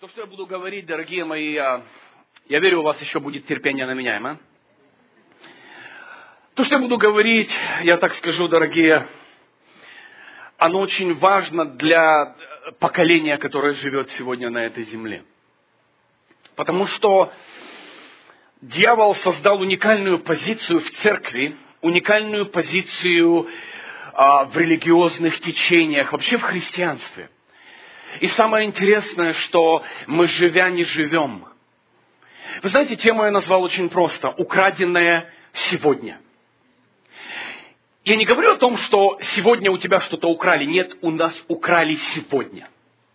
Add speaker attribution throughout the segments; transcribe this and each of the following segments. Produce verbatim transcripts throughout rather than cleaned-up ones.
Speaker 1: То, что я буду говорить, дорогие мои, я, я верю, у вас еще будет терпение на меня, а? То, что я буду говорить, я так скажу, дорогие, оно очень важно для поколения, которое живет сегодня на этой земле. Потому что дьявол создал уникальную позицию в церкви, уникальную позицию а, в религиозных течениях, вообще в христианстве. И самое интересное, что мы, живя, не живем. Вы знаете, тему я назвал очень просто. Украденное сегодня. Я не говорю о том, что сегодня у тебя что-то украли. Нет, у нас украли сегодня.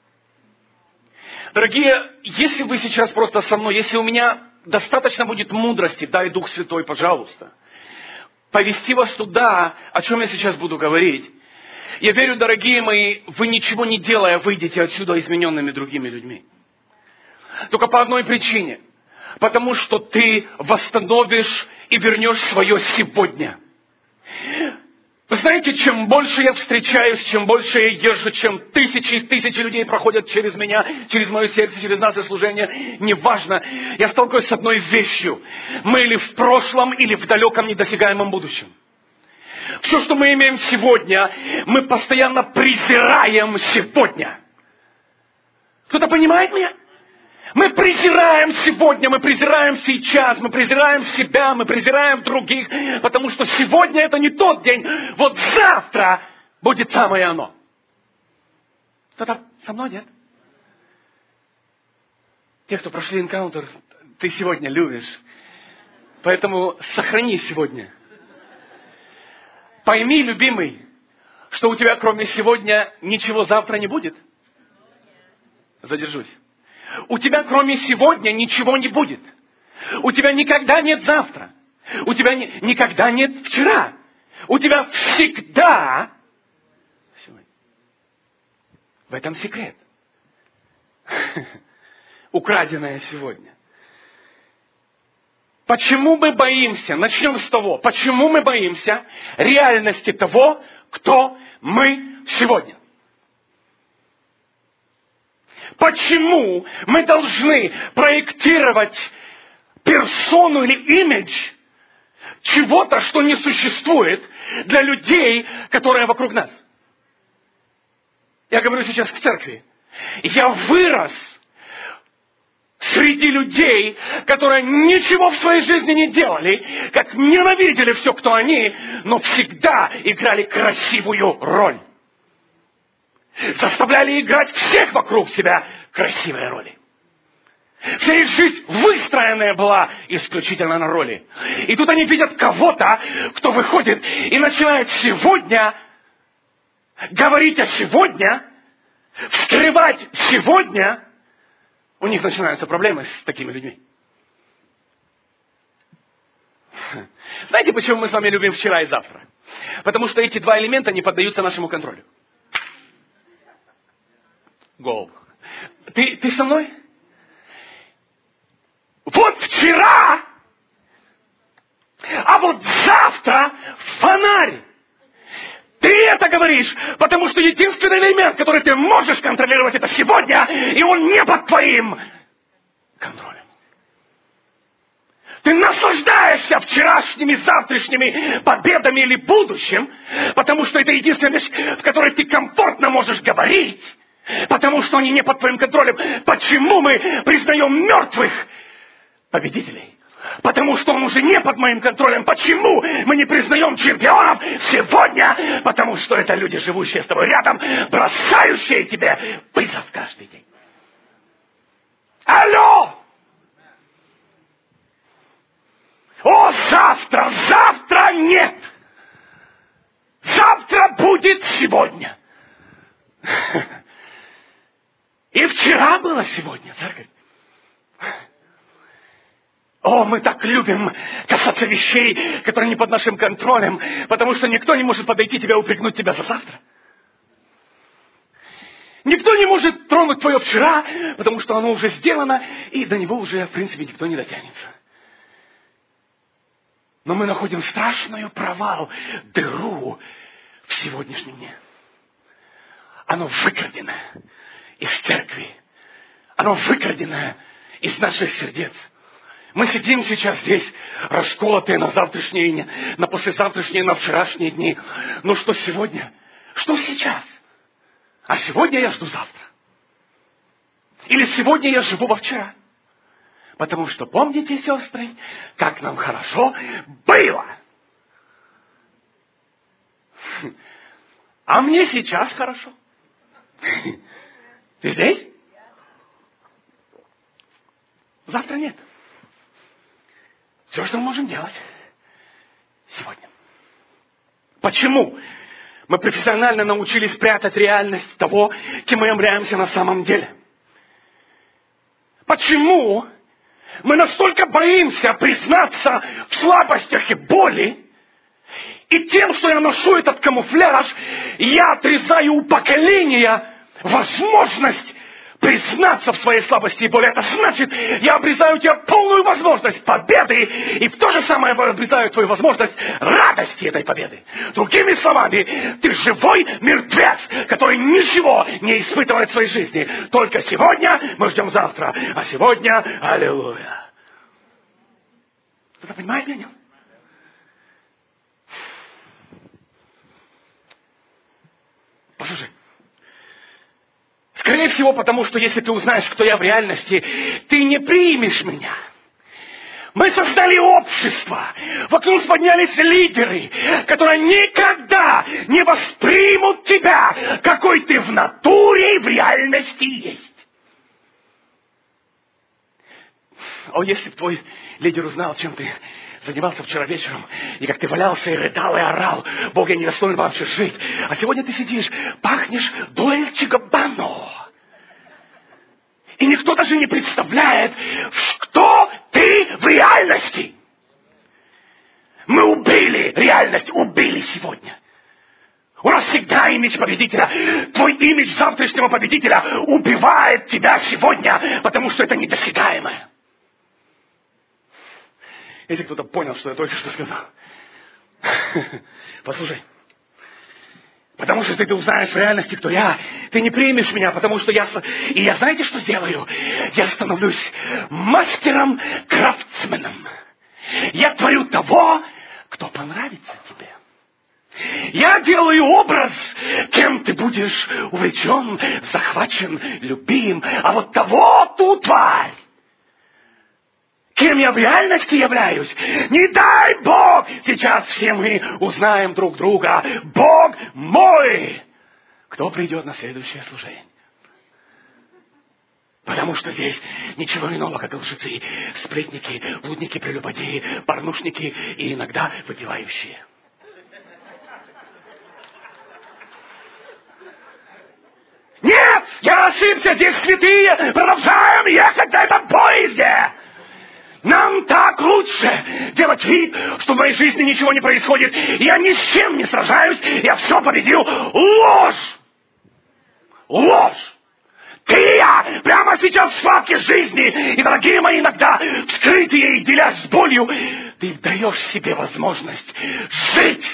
Speaker 1: Дорогие, если вы сейчас просто со мной, если у меня достаточно будет мудрости, дай Дух Святой, пожалуйста, повести вас туда, о чем я сейчас буду говорить. Я верю, дорогие мои, вы ничего не делая, выйдете отсюда измененными другими людьми. Только по одной причине. Потому что ты восстановишь и вернешь свое сегодня. Вы знаете, чем больше я встречаюсь, чем больше я езжу, чем тысячи и тысячи людей проходят через меня, через мое сердце, через наше служение, неважно, я сталкиваюсь с одной вещью. Мы или в прошлом, или в далеком недосягаемом будущем. Все, что мы имеем сегодня, мы постоянно презираем сегодня. Кто-то понимает меня? Мы презираем сегодня, мы презираем сейчас, мы презираем себя, мы презираем других, потому что сегодня это не тот день, вот завтра будет самое оно. Кто-то со мной, нет? Те, кто прошли энкаунтер, ты сегодня любишь, поэтому сохрани сегодня. Пойми, любимый, что у тебя кроме сегодня ничего завтра не будет. Задержусь. У тебя кроме сегодня ничего не будет. У тебя никогда нет завтра. У тебя ни, никогда нет вчера. У тебя всегда сегодня. В этом секрет. Украденное сегодня. Почему мы боимся? Начнем с того. Почему мы боимся реальности того, кто мы сегодня? Почему мы должны проектировать персону или имидж чего-то, что не существует для людей, которые вокруг нас? Я говорю сейчас к церкви. Я вырос среди людей, которые ничего в своей жизни не делали, как ненавидели все, кто они, но всегда играли красивую роль. Заставляли играть всех вокруг себя красивые роли. Вся их жизнь выстроенная была исключительно на роли. И тут они видят кого-то, кто выходит и начинает сегодня говорить о сегодня, вскрывать сегодня. У них начинаются проблемы с такими людьми. Знаете, почему мы с вами любим вчера и завтра? Потому что эти два элемента не поддаются нашему контролю. Go. Ты, ты со мной? Вот вчера, а вот завтра фонарь. Ты это говоришь, потому что единственный элемент, который ты можешь контролировать, это сегодня, и он не под твоим контролем. Ты наслаждаешься вчерашними, завтрашними победами или будущим, потому что это единственная вещь, в которой ты комфортно можешь говорить. Потому что они не под твоим контролем. Почему мы признаем мертвых победителей? Потому что он уже не под моим контролем. Почему мы не признаем чемпионов сегодня? Потому что это люди, живущие с тобой рядом, бросающие тебе вызов каждый день. Алло! О, завтра, завтра нет! Завтра будет сегодня. И вчера было сегодня, церковь. О, мы так любим касаться вещей, которые не под нашим контролем, потому что никто не может подойти тебя и упрекнуть тебя за завтра. Никто не может тронуть твое вчера, потому что оно уже сделано, и до него уже, в принципе, никто не дотянется. Но мы находим страшную провал, дыру в сегодняшнем дне. Оно выкрадено из церкви. оно выкраденное из наших сердец. Мы сидим сейчас здесь, расколотые на завтрашние, на послезавтрашние, на вчерашние дни. Но что сегодня? Что сейчас? А сегодня я жду завтра. Или сегодня я живу во вчера. Потому что помните, сестры, как нам хорошо было. А мне сейчас хорошо. Ты здесь? Завтра нет. Все, что мы можем делать сегодня. Почему? Мы профессионально научились прятать реальность того, кем мы являемся на самом деле. Почему мы настолько боимся признаться в слабостях и боли, и тем, что я ношу этот камуфляж, я отрезаю у поколения возможность признаться в своей слабости и боли. Это значит, я обрезаю у тебя полную возможность победы, и в то же самое обрезаю твою возможность радости этой победы. Другими словами, ты живой мертвец, который ничего не испытывает в своей жизни. Только сегодня мы ждем завтра, а сегодня аллилуйя. Кто-то понимает меня? Послушай. Скорее всего, потому что если ты узнаешь, кто я в реальности, ты не примешь меня. Мы создали общество. Вокруг поднялись лидеры, которые никогда не воспримут тебя, какой ты в натуре и в реальности есть. О, если бы твой лидер узнал, чем ты занимался вчера вечером, и как ты валялся и рыдал, и орал, Бог, я не достоин вообще жить. А сегодня ты сидишь, пахнешь Дольче Габбано. И никто даже не представляет, кто ты в реальности. Мы убили реальность, убили сегодня. У нас всегда имидж победителя. Твой имидж завтрашнего победителя убивает тебя сегодня, потому что это недосягаемое. Если кто-то понял, что я только что сказал. Послушай. Потому что если ты узнаешь в реальности, кто я, ты не примешь меня, потому что я... И я знаете, что сделаю? Я становлюсь мастером-крафтсменом. Я творю того, кто понравится тебе. Я делаю образ, кем ты будешь увлечен, захвачен, любим. А вот того ту тварь, кем я в реальности являюсь, не дай Бог, сейчас все мы узнаем друг друга. Бог мой! Кто придет на следующее служение? Потому что здесь ничего иного, как лжецы, сплетники, блудники, прелюбодеи, порнушники и иногда выпивающие. Нет, я ошибся, здесь святые, продолжаем ехать на этом поезде. Нам так лучше делать вид, что в моей жизни ничего не происходит. Я ни с чем не сражаюсь, я все победил. Ложь! Ложь! Ты и я прямо сейчас в схватке жизни. И, дорогие мои, иногда вскрытые и делясь с болью, ты даешь себе возможность жить.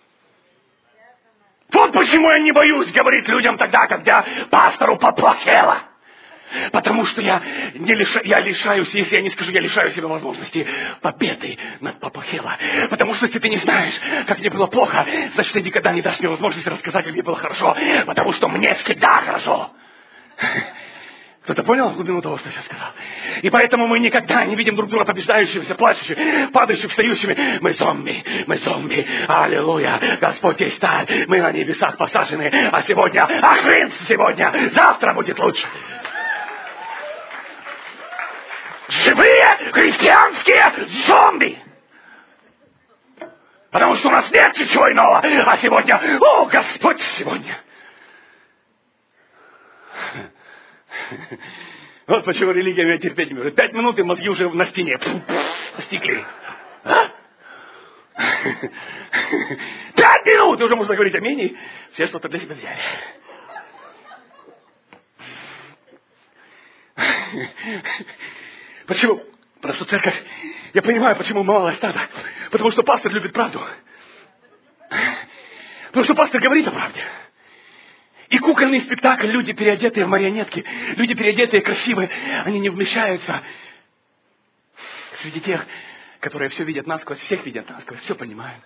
Speaker 1: Вот почему я не боюсь говорить людям тогда, когда пастору поплохело. Потому что я, не лиша, я лишаюсь, если я не скажу, я лишаю себя возможности победы над поплохело. Потому что если ты не знаешь, как мне было плохо, значит, ты никогда не дашь мне возможности рассказать, как мне было хорошо. Потому что мне всегда хорошо. Кто-то понял глубину того, что я сейчас сказал? И поэтому мы никогда не видим друг друга побеждающимися, плачущими, падающими, встающими. Мы зомби, мы зомби. Аллилуйя. Господь есть царь. Мы на небесах посажены. А сегодня, а хрен сегодня, завтра будет лучше. Живые христианские зомби. Потому что у нас нет ничего иного. А сегодня, о, Господь сегодня. Вот почему религия меня терпеть не может. Пять минут и мозги уже на стене. Стекли. А? Пять минут! И уже можно говорить аминь. И все что-то для себя взяли. Почему? Потому что церковь... Я понимаю, почему малое стадо. Потому что пастор любит правду. Потому что пастор говорит о правде. И кукольный спектакль, люди, переодетые в марионетки, люди, переодетые красивые, они не вмещаются среди тех, которые все видят насквозь, всех видят насквозь, все понимают.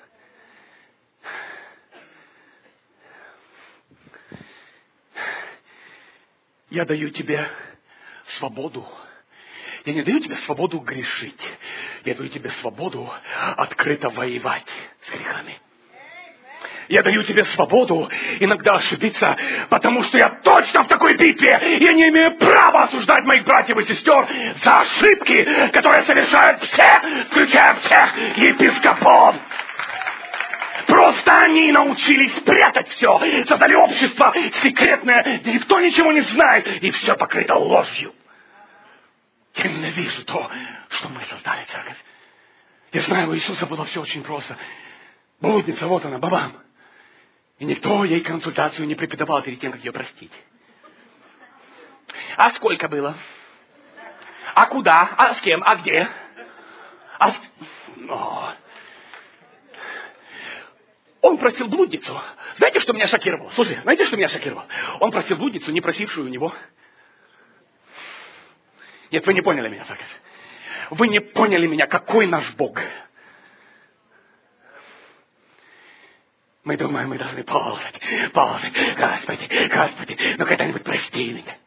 Speaker 1: Я даю тебе свободу. Я не даю тебе свободу грешить. Я даю тебе свободу открыто воевать с грехами. Я даю тебе свободу иногда ошибиться, потому что я точно в такой битве. Я не имею права осуждать моих братьев и сестер за ошибки, которые совершают все, включая всех епископов. Просто они научились прятать все, создали общество секретное, где никто ничего не знает, и все покрыто ложью. Я ненавижу то, что мы создали, церковь. Я знаю, у Иисуса было все очень просто. Блудница, вот она, бабам. И никто ей консультацию не преподавал перед тем, как ее простить. А сколько было? А куда? А с кем? А где? А... О. Он просил блудницу. Знаете, что меня шокировало? Слушай, знаете, что меня шокировало? Он просил блудницу, не просившую у него. Нет, вы не поняли меня, церковь. Вы не поняли меня, какой наш Бог. Мы думаем, мы должны ползать, ползать. Господи, Господи, ну когда-нибудь прости меня.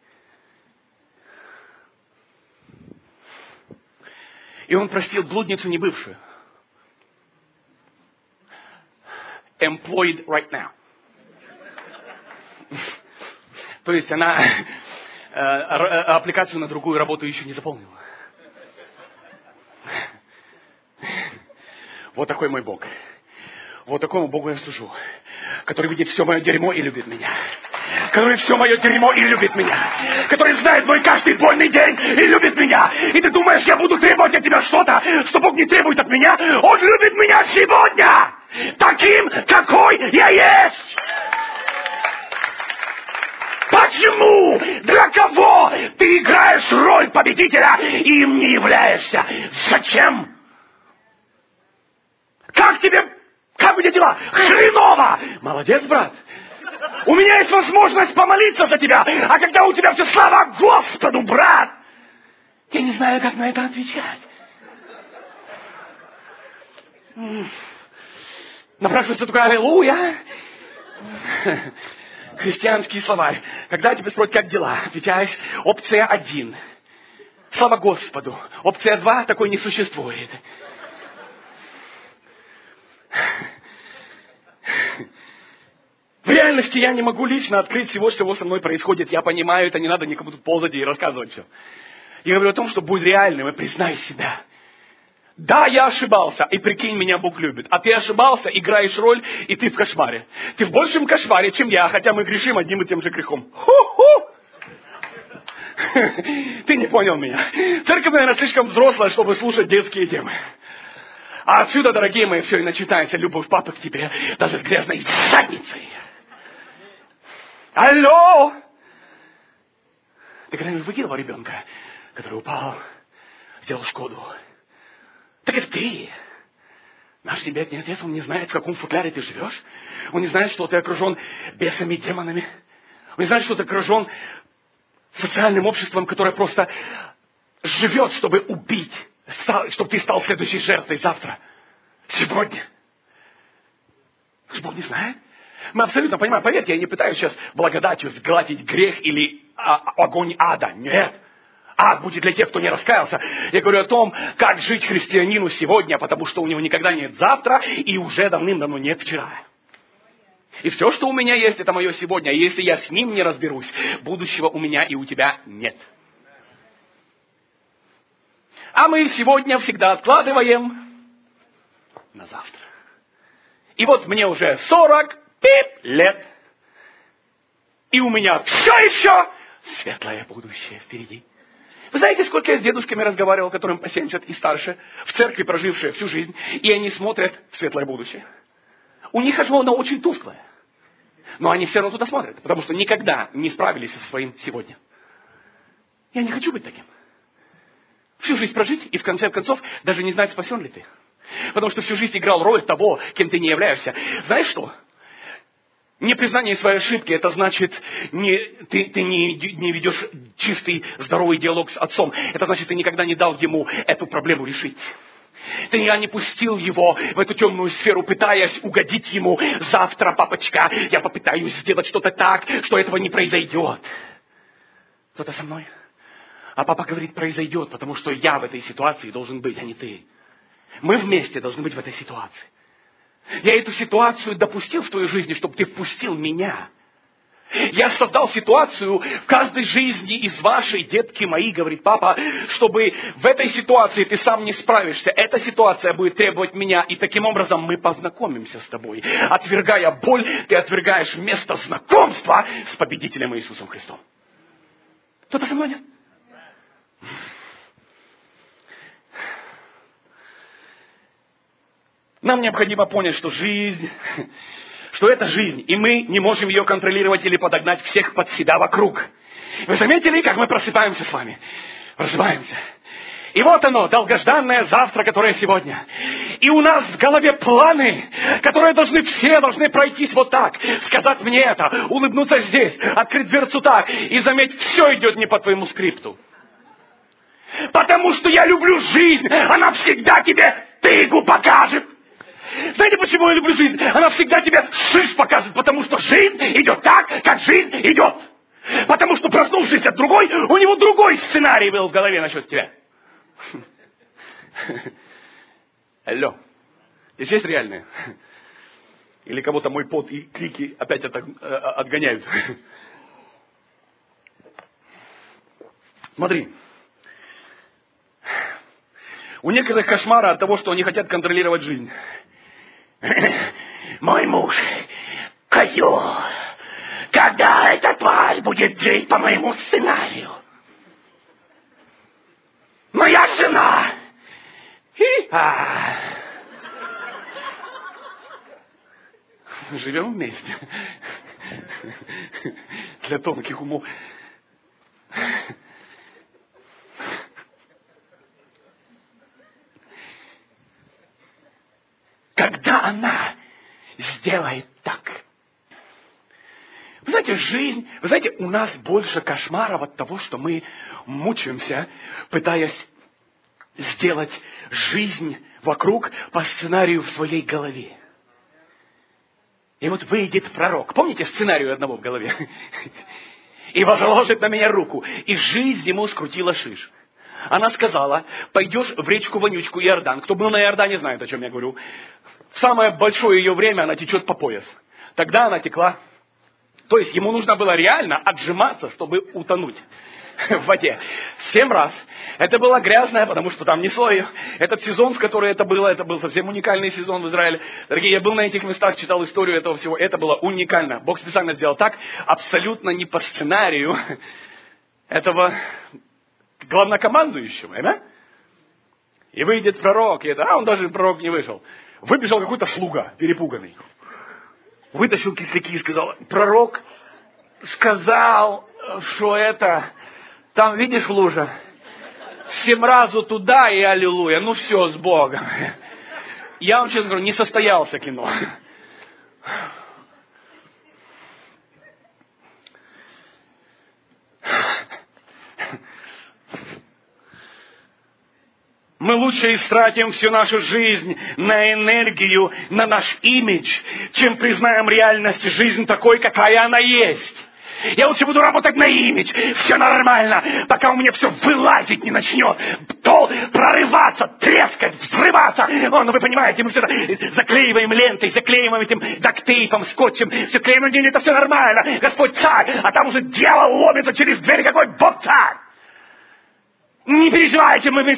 Speaker 1: И он простил блудницу не бывшую. Employed right now. То есть она э, аппликацию на другую работу еще не заполнила. Вот такой мой Бог. Вот такому Богу я служу, который видит все мое дерьмо и любит меня. Который все мое дерьмо и любит меня. Который знает мой каждый больный день и любит меня. И ты думаешь, я буду требовать от тебя что-то, что Бог не требует от меня? Он любит меня сегодня! Таким, какой я есть! Почему? Для кого ты играешь роль победителя и им не являешься? Зачем? Как тебе... Как у тебя дела? Хреново! Молодец, брат. У меня есть возможность помолиться за тебя. А когда у тебя все, слава Господу, брат! Я не знаю, как на это отвечать. Напрашивается только аллилуйя. Христианский словарь. Когда тебя спросят, как дела, отвечаешь, опция один. Слава Господу. Опция два, такой не существует. В реальности я не могу лично открыть всего, что со мной происходит. Я понимаю, это не надо никому тут ползать и рассказывать все. Я говорю о том, что будь реальным и признай себя. Да, я ошибался, и прикинь, меня Бог любит. А ты ошибался, играешь роль, и ты в кошмаре. Ты в большем кошмаре, чем я, хотя мы грешим одним и тем же грехом. Ху-ху! Ты не понял меня. Церковь, наверное, слишком взрослая, чтобы слушать детские темы. А отсюда, дорогие мои, все и начинается любовь папы к тебе, даже с грязной задницей. Алло! Ты когда-нибудь выкидывал ребенка, который упал, сделал шкоду? Так это ты. Наш тебе отец, он не знает, в каком футляре ты живешь. Он не знает, что ты окружен бесами, демонами. Он не знает, что ты окружен социальным обществом, которое просто живет, чтобы убить, чтобы ты стал следующей жертвой завтра, сегодня. Бог не знает. Мы абсолютно понимаем. Поверьте, я не пытаюсь сейчас благодатью сгладить грех или а, огонь ада. Нет. Ад будет для тех, кто не раскаялся. Я говорю о том, как жить христианину сегодня, потому что у него никогда нет завтра и уже давным-давно нет вчера. И все, что у меня есть, это мое сегодня. И если я с ним не разберусь, будущего у меня и у тебя нет. А мы сегодня всегда откладываем на завтра. И вот мне уже сорок пять лет. И у меня все еще светлое будущее впереди. Вы знаете, сколько я с дедушками разговаривал, которым по семьдесят и старше, в церкви прожившие всю жизнь, и они смотрят в светлое будущее. У них оно очень тусклое. Но они все равно туда смотрят, потому что никогда не справились со своим сегодня. Я не хочу быть таким. Всю жизнь прожить и в конце концов даже не знать, спасен ли ты. Потому что всю жизнь играл роль того, кем ты не являешься. Знаешь что? Непризнание своей ошибки, это значит, не, ты, ты не, не ведешь чистый, здоровый диалог с отцом. Это значит, ты никогда не дал ему эту проблему решить. Ты никогда не пустил его в эту темную сферу, пытаясь угодить ему. Завтра, папочка, я попытаюсь сделать что-то так, что этого не произойдет. Кто-то со мной? А папа говорит, произойдет, потому что я в этой ситуации должен быть, а не ты. Мы вместе должны быть в этой ситуации. Я эту ситуацию допустил в твою жизнь, чтобы ты впустил меня. Я создал ситуацию в каждой жизни из вашей, детки мои, говорит папа, чтобы в этой ситуации ты сам не справишься. Эта ситуация будет требовать меня, и таким образом мы познакомимся с тобой. Отвергая боль, ты отвергаешь место знакомства с победителем Иисусом Христом. Кто-то со мной нет? Нам необходимо понять, что жизнь, что это жизнь, и мы не можем ее контролировать или подогнать всех под себя вокруг. Вы заметили, как мы просыпаемся с вами? Просыпаемся. И вот оно, долгожданное завтра, которое сегодня. И у нас в голове планы, которые должны все, должны пройтись вот так. Сказать мне это, улыбнуться здесь, открыть дверцу так. И заметь, все идет не по твоему скрипту. Потому что я люблю жизнь, она всегда тебе тыгу покажет. Знаете, почему я люблю жизнь? Она всегда тебе шиш покажет, потому что жизнь идет так, как жизнь идет. Потому что, проснувшись от другой, у него другой сценарий был в голове насчет тебя. Алло. Здесь есть реальные? Или кого-то мой пот и крики опять отгоняют? Смотри. У некоторых кошмара от того, что они хотят контролировать жизнь. Мой муж, козел, когда эта тварь будет жить по моему сценарию? Моя жена. А. Живем вместе. Для тонких умов. Когда она сделает так. Вы знаете, жизнь, вы знаете, у нас больше кошмаров от того, что мы мучаемся, пытаясь сделать жизнь вокруг по сценарию в своей голове. И вот выйдет пророк. Помните сценарий одного в голове? И возложит на меня руку. И жизнь ему скрутила шиш. Она сказала, пойдешь в речку Вонючку Иордан. Кто был на Иордане, знает, о чем я говорю. В самое большое ее время она течет по пояс. Тогда она текла. То есть ему нужно было реально отжиматься, чтобы утонуть в воде. Семь раз. Это было грязное, потому что там несло ее. Этот сезон, в который это было, это был совсем уникальный сезон в Израиле. Дорогие, я был на этих местах, читал историю этого всего. Это было уникально. Бог специально сделал так, абсолютно не по сценарию этого главнокомандующего. Понимаете? И выйдет пророк, и это, а он даже пророк не вышел. Выбежал какой-то слуга, перепуганный. Вытащил кисляки и сказал, пророк сказал, что это, там, видишь, лужа, семь разу туда и аллилуйя, ну все, с Богом. Я вам честно говорю, не состоялся кино. Мы лучше истратим всю нашу жизнь на энергию, на наш имидж, чем признаем реальность жизни такой, какая она есть. Я лучше буду работать на имидж, все нормально, пока у меня все вылазить не начнет, то прорываться, трескать, взрываться. О, ну вы понимаете, мы все это заклеиваем лентой, заклеиваем этим дактейпом, скотчем, все клеим, но это все нормально. Господь царь, а там уже дьявол ломится через дверь, какой Бог царь. Не переживайте, мы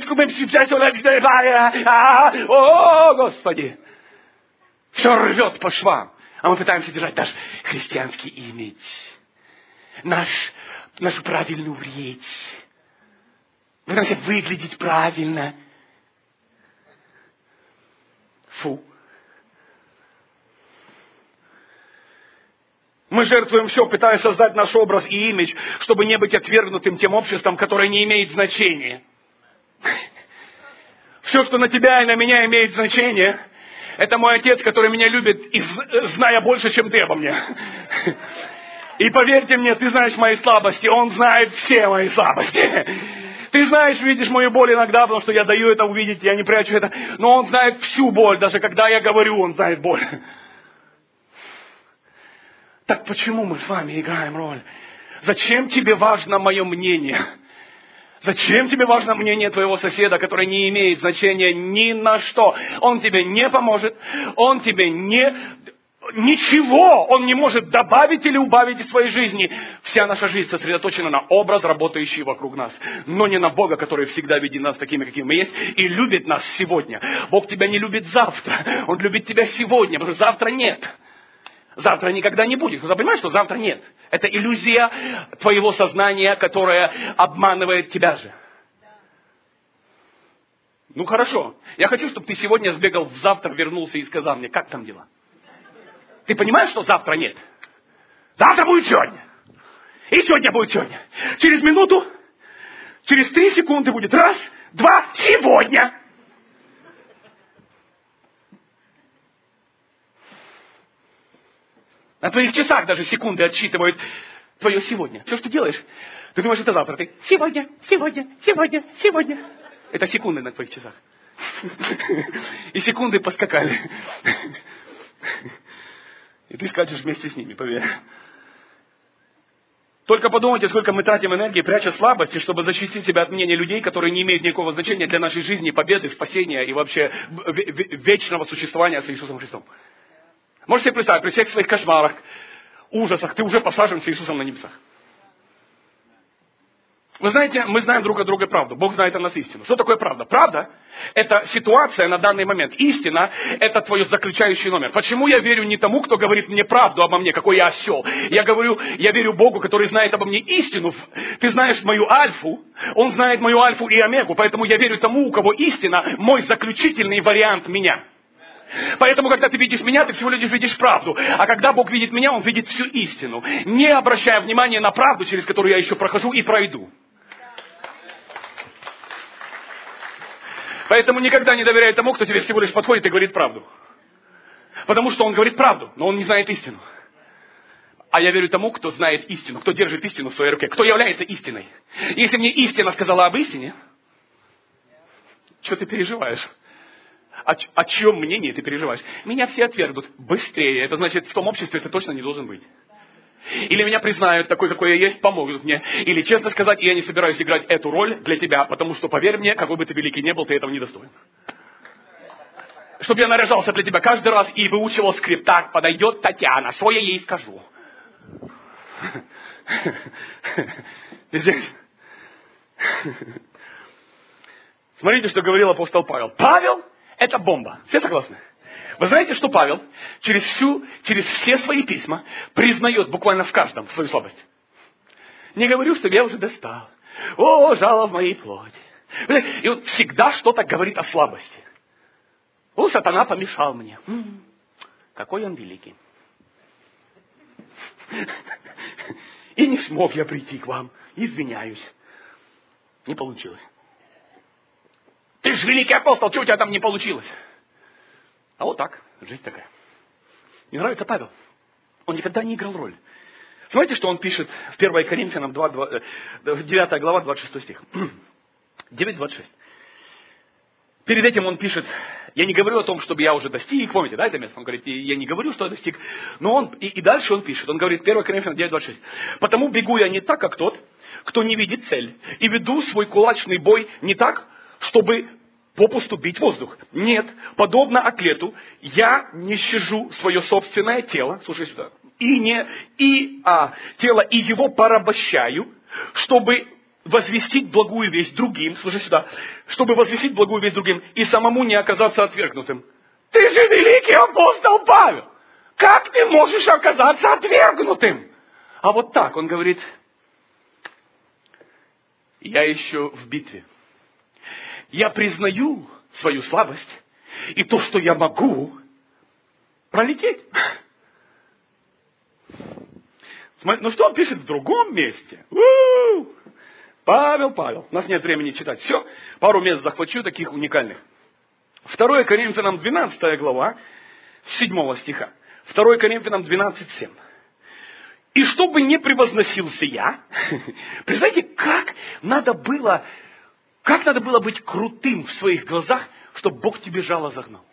Speaker 1: О, Господи! Все рвет по швам. А мы пытаемся держать наш христианский имидж. Наш, нашу правильную речь. Мы пытаемся выглядеть правильно. Фу. Мы жертвуем все, пытаясь создать наш образ и имидж, чтобы не быть отвергнутым тем обществом, которое не имеет значения. Все, что на тебя и на меня имеет значение, Это мой отец, который меня любит, и зная больше, чем ты обо мне. И поверьте мне, ты знаешь мои слабости, он знает все мои слабости. Ты знаешь, видишь мою боль иногда, потому что я даю это увидеть, я не прячу это. Но он знает всю боль, даже когда я говорю, он знает боль. Так почему мы с вами играем роль? Зачем тебе важно мое мнение? Зачем тебе важно мнение твоего соседа, которое не имеет значения ни на что? Он тебе не поможет, он тебе не... Ничего он не может добавить или убавить из твоей жизни. Вся наша жизнь сосредоточена на образ, работающий вокруг нас. Но не на Бога, который всегда видит нас такими, какими мы есть, и любит нас сегодня. Бог тебя не любит завтра. Он любит тебя сегодня, потому что завтра нет. Завтра никогда не будет. Кто-то понимает, что завтра нет. Это иллюзия твоего сознания, которая обманывает тебя же. Ну хорошо. Я хочу, чтобы ты сегодня сбегал в завтра, вернулся и сказал мне, как там дела? Ты понимаешь, что завтра нет? Завтра будет сегодня. И сегодня будет сегодня. Через минуту, через три секунды будет раз, два, сегодня. На твоих часах даже секунды отсчитывают твое сегодня. Все, что ты делаешь, ты думаешь, это завтра. Ты сегодня, сегодня, сегодня, сегодня. Это секунды на твоих часах. И секунды поскакали. И ты скачешь вместе с ними, поверь. Только подумайте, сколько мы тратим энергии, пряча слабости, чтобы защитить себя от мнения людей, которые не имеют никакого значения для нашей жизни, победы, спасения и вообще вечного существования с Иисусом Христом. Можете себе представить, при всех своих кошмарах, ужасах, ты уже посажен с Иисусом на небесах. Вы знаете, мы знаем друг от друга правду. Бог знает о нас истину. Что такое правда? Правда – это ситуация на данный момент. Истина – это твой заключающий номер. Почему я верю не тому, кто говорит мне правду обо мне, какой я осел? Я говорю, я верю Богу, который знает обо мне истину. Ты знаешь мою альфу, Он знает мою альфу и омегу. Поэтому я верю тому, у кого истина, мой заключительный вариант меня. Поэтому, когда ты видишь меня, ты всего лишь видишь правду. А когда Бог видит меня, Он видит всю истину. Не обращая внимания на правду, через которую я еще прохожу и пройду. Поэтому никогда не доверяй тому, кто тебе всего лишь подходит и говорит правду. Потому что он говорит правду, но он не знает истину. А я верю тому, кто знает истину, кто держит истину в своей руке, кто является истиной. Если мне истина сказала об истине, что ты переживаешь? О, о чьем мнении ты переживаешь? Меня все отвергнут быстрее. Это значит, в том обществе ты точно не должен быть. Или меня признают такой, какой я есть, помогут мне. Или, честно сказать, я не собираюсь играть эту роль для тебя, потому что, поверь мне, какой бы ты великий не был, ты этого не достоин. Чтобы я наряжался для тебя каждый раз и выучивал скрипт. Так, подойдет Татьяна, что я ей скажу? Здесь. Смотрите, что говорил апостол Павел. Павел – это бомба. Все согласны? Вы знаете, что Павел через, всю, через все свои письма признает буквально в каждом свою слабость. Не говорю, что я уже достал. О, жало в моей плоти. И он всегда что-то говорит о слабости. О, сатана помешал мне. М-м, какой он великий. И не смог я прийти к вам. Извиняюсь. Не получилось. Ты же великий апостол, что у тебя там не получилось? А вот так, жизнь такая. Мне нравится Павел. Он никогда не играл роль. Знаете, что он пишет в первое Коринфянам два, девятая глава, двадцать шестой стих? девять двадцать шесть. Перед этим он пишет, я не говорю о том, чтобы я уже достиг, помните, да, это место? Он говорит, я не говорю, что я достиг. Но он, и, и дальше он пишет, он говорит, первое Коринфянам девять двадцать шесть. Потому бегу я не так, как тот, кто не видит цель, и веду свой кулачный бой не так, чтобы попусту бить воздух. Нет, подобно атлету, я не щажу свое собственное тело, слушай сюда, и не, и, а, тело, и его порабощаю, чтобы возвестить благую весть другим, слушай сюда, чтобы возвестить благую весть другим, и самому не оказаться отвергнутым. Ты же великий апостол Павел! Как ты можешь оказаться отвергнутым? А вот так он говорит, я еще в битве. Я признаю свою слабость и то, что я могу пролететь. Смотри, ну что он пишет в другом месте? У-у-у! Павел, Павел. У нас нет времени читать. Все, пару мест захвачу таких уникальных. второе Коринфянам двенадцатая глава, с седьмого стиха. второе Коринфянам двенадцать семь. И чтобы не превозносился я, представляете, как надо было, как надо было быть крутым в своих глазах, чтобы Бог тебе жало загнал.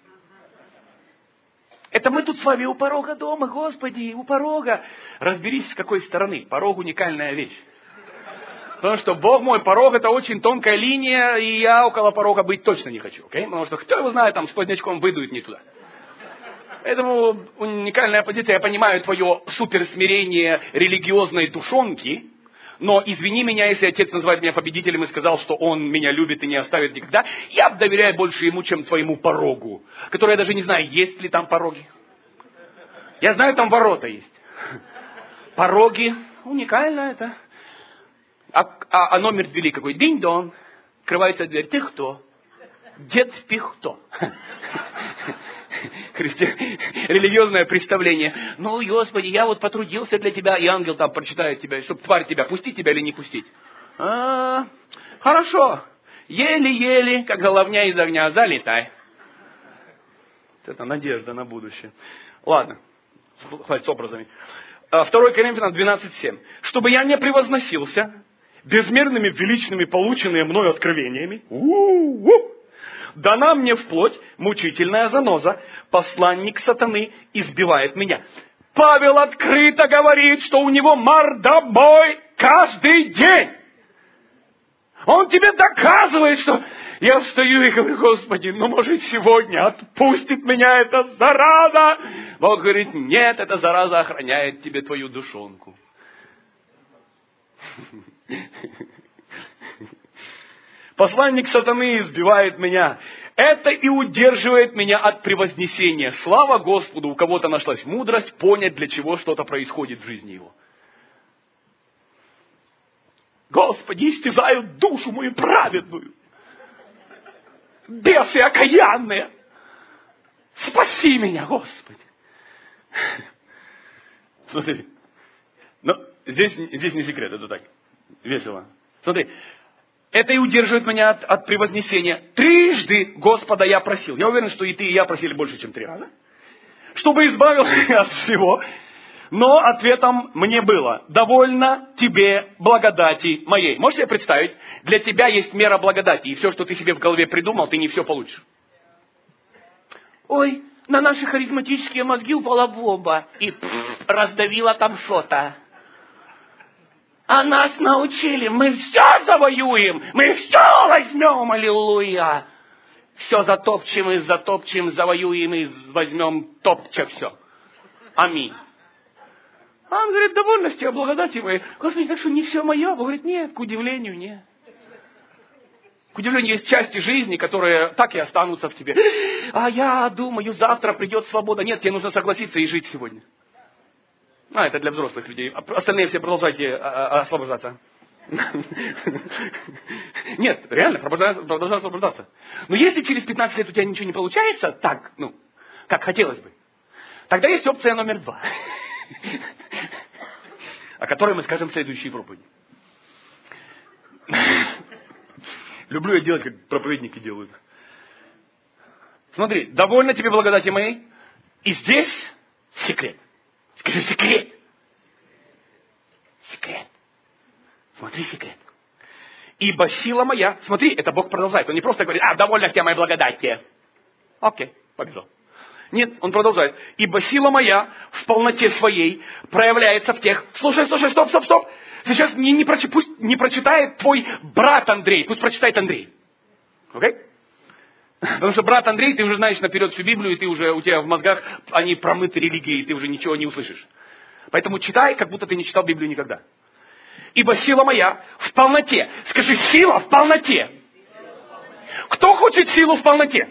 Speaker 1: Это мы тут с вами у порога дома, Господи, у порога. Разберись, с какой стороны. Порог уникальная вещь. Потому что, Бог мой, порог это очень тонкая линия, и я около порога быть точно не хочу. Okay? Потому что кто его знает, там сквознячком выдует не туда. Поэтому уникальная позиция. Я понимаю твое суперсмирение религиозной душонки, но извини меня, если отец называет меня победителем и сказал, что он меня любит и не оставит никогда. Я доверяю больше ему, чем твоему порогу, который я даже не знаю, есть ли там пороги. Я знаю, там ворота есть. Пороги. Уникально это. А, а, а номер двери какой? Динь-дон. Открывается дверь. Ты кто? Дед Пихто. Христи... Религиозное представление. Ну, Господи, я вот потрудился для тебя, и ангел там прочитает тебя, чтобы тварь тебя, пустить тебя или не пустить. А, хорошо. Еле-еле, как головня из огня, залетай. Это надежда на будущее. Ладно, хватит с образами. второе Коринфянам двенадцать семь. Чтобы я не превозносился безмерными величными полученными мною откровениями, у-у-у, дана мне вплоть мучительная заноза, посланник сатаны избивает меня. Павел открыто говорит, что у него мордобой каждый день. Он тебе доказывает, что я встаю и говорю, Господи, ну может сегодня отпустит меня эта зараза. Бог говорит, нет, эта зараза охраняет тебе твою душонку. Посланник сатаны избивает меня. Это и удерживает меня от превознесения. Слава Господу, у кого-то нашлась мудрость понять, для чего что-то происходит в жизни его. Господи, истязают душу мою праведную. Бесы окаянные. Спаси меня, Господи. Смотри. Ну, здесь, здесь не секрет, это так. Весело. Смотри. Это и удерживает меня от, от превознесения. Трижды Господа я просил. Я уверен, что и ты, и я просили больше, чем три раза. Чтобы избавил меня от всего. Но ответом мне было: довольно тебе благодати моей. Можешь себе представить? Для тебя есть мера благодати. И все, что ты себе в голове придумал, ты не все получишь. Ой, на наши харизматические мозги упала бомба. И пфф, раздавила там что-то. А нас научили, мы все завоюем, мы все возьмем, аллилуйя. Все затопчем и затопчем, завоюем и возьмем, топча все. Аминь. А он говорит, довольно с тебя благодати моей. Господи, так что не все мое? Бог говорит, нет, к удивлению, нет. К удивлению, есть части жизни, которые так и останутся в тебе. А я думаю, завтра придет свобода. Нет, тебе нужно согласиться и жить сегодня. А, это для взрослых людей. Остальные все продолжайте освобождаться. Нет, реально, продолжай освобождаться. Но если через пятнадцать лет у тебя ничего не получается, так, ну, как хотелось бы, тогда есть опция номер два, о которой мы скажем в следующей проповеди. Люблю я делать, как проповедники делают. Смотри, довольно тебе благодати моей. И здесь секрет. Скажи, секрет. Секрет. Смотри, секрет. Ибо сила моя, смотри, это Бог продолжает. Он не просто говорит, а, довольно тебе моей благодати. Окей, побежал. Нет, он продолжает. Ибо сила моя в полноте своей проявляется в тех... Слушай, слушай, стоп, стоп, стоп. Сейчас не, не, прочи, пусть не прочитает твой брат Андрей, пусть прочитает Андрей. Окей? Okay? Потому что брат Андрей, ты уже знаешь наперед всю Библию, и ты уже, у тебя в мозгах они промыты религией, ты уже ничего не услышишь. Поэтому читай, как будто ты не читал Библию никогда. Ибо сила моя в полноте. Скажи, сила в полноте. Кто хочет силу в полноте?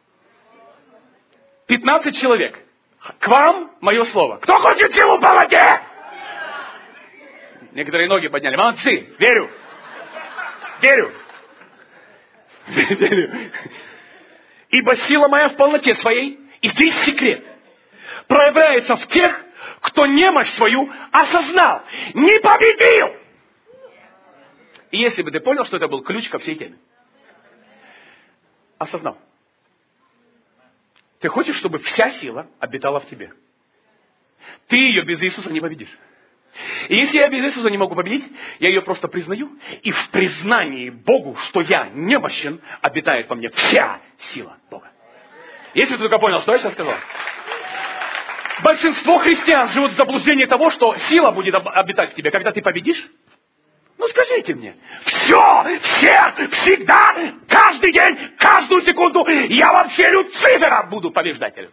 Speaker 1: пятнадцать человек. К вам мое слово. Кто хочет силу в полноте? Некоторые ноги подняли. Молодцы. Верю. Верю. Верю. Ибо сила моя в полноте своей, и здесь секрет, проявляется в тех, кто немощь свою осознал, не победил. И если бы ты понял, что это был ключ ко всей теме. Осознал. Ты хочешь, чтобы вся сила обитала в тебе? Ты ее без Иисуса не победишь. И если я без Иисуса не могу победить, я ее просто признаю. И в признании Богу, что я немощен, обитает во мне вся сила Бога. Если ты только понял, что я сейчас сказал. Большинство христиан живут в заблуждении того, что сила будет обитать в тебе, когда ты победишь. Ну скажите мне, все, всех, всегда, каждый день, каждую секунду, я вообще Люцифера буду побеждателем.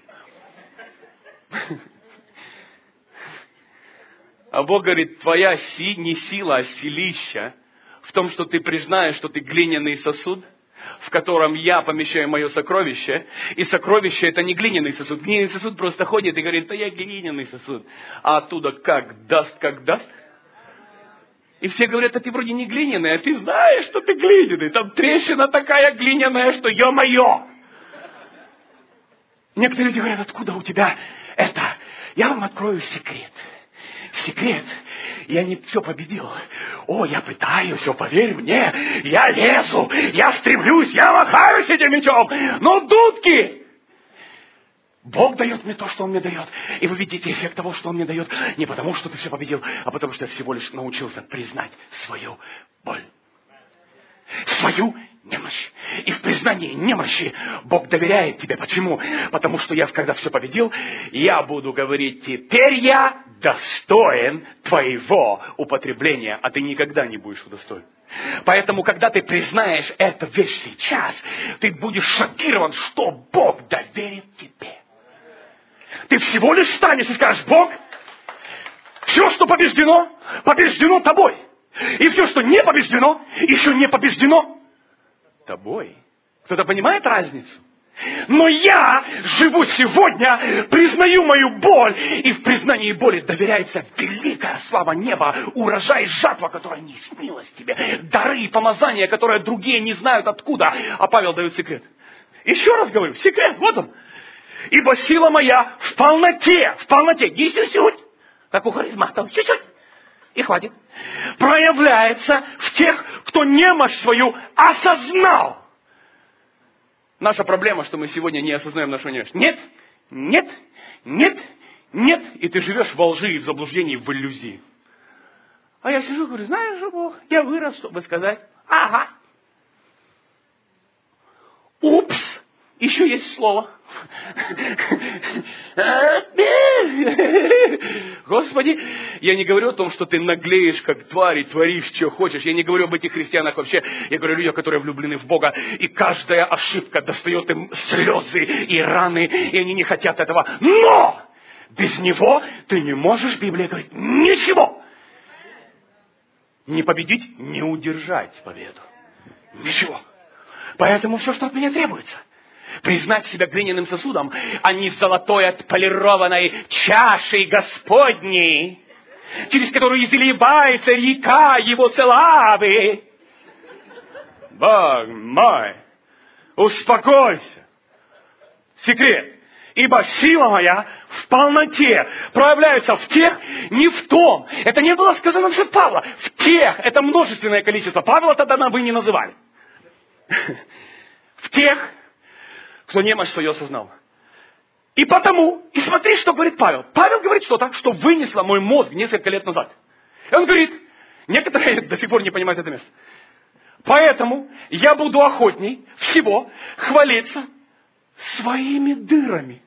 Speaker 1: А Бог говорит, твоя си, не сила, а силища в том, что ты признаешь, что ты глиняный сосуд, в котором я помещаю мое сокровище, и сокровище это не глиняный сосуд. Глиняный сосуд просто ходит и говорит, да я глиняный сосуд. А оттуда как даст, как даст. И все говорят, а ты вроде не глиняный, а ты знаешь, что ты глиняный. Там трещина такая глиняная, что ё-моё. Некоторые люди говорят, откуда у тебя это? Я вам открою секрет. Секрет. Я не все победил. О, я пытаюсь, о, поверь мне. Я лезу, я стремлюсь, я махаюсь этим мечом. Но дудки! Бог дает мне то, что Он мне дает. И вы видите эффект того, что Он мне дает. Не потому, что ты все победил, а потому, что я всего лишь научился признать свою боль. Свою немощь. И в признании немощи Бог доверяет тебе. Почему? Потому что я, когда все победил, я буду говорить, теперь я достоин твоего употребления, а ты никогда не будешь удостоен. Поэтому, когда ты признаешь эту вещь сейчас, ты будешь шокирован, что Бог доверит тебе. Ты всего лишь встанешь и скажешь, Бог, все, что побеждено, побеждено тобой. И все, что не побеждено, еще не побеждено тобой. Кто-то понимает разницу? Но я живу сегодня, признаю мою боль, и в признании боли доверяется великая слава неба, урожай, жатва, которая не снилась тебе, дары и помазания, которые другие не знают откуда. А Павел дает секрет. Еще раз говорю, секрет, вот он. Ибо сила моя в полноте, в полноте, не чуть-чуть, как у харизматов, чуть-чуть, и хватит, проявляется в тех, кто немощь свою осознал. Наша проблема, что мы сегодня не осознаем нашу немощь. Нет, нет, нет, нет, и ты живешь во лжи и в заблуждении, в иллюзии. А я сижу и говорю, знаешь же, Бог, я вырос, чтобы сказать, ага, упс, еще есть слово. Господи, я не говорю о том, что ты наглеешь, как тварь, и творишь, что хочешь. Я не говорю об этих христианах вообще. Я говорю о людях, которые влюблены в Бога. И каждая ошибка достает им слезы и раны, и они не хотят этого. Но без него ты не можешь, Библия говорит, ничего. Не победить, не удержать победу. Ничего. Поэтому все, что от меня требуется, признать себя глиняным сосудом, а не золотой отполированной чашей Господней, через которую изливается река Его славы. Бог мой, успокойся. Секрет. Ибо сила моя в полноте проявляется в тех, не в том. Это не было сказано насчет Павла. В тех, это множественное количество. Павла тогда вы не называли. В тех, кто немощь свою осознал. И потому, и смотри, что говорит Павел. Павел говорит что-то, что вынесло мой мозг несколько лет назад. И он говорит, некоторые до сих пор не понимают это место. Поэтому я буду охотней всего хвалиться своими дырами,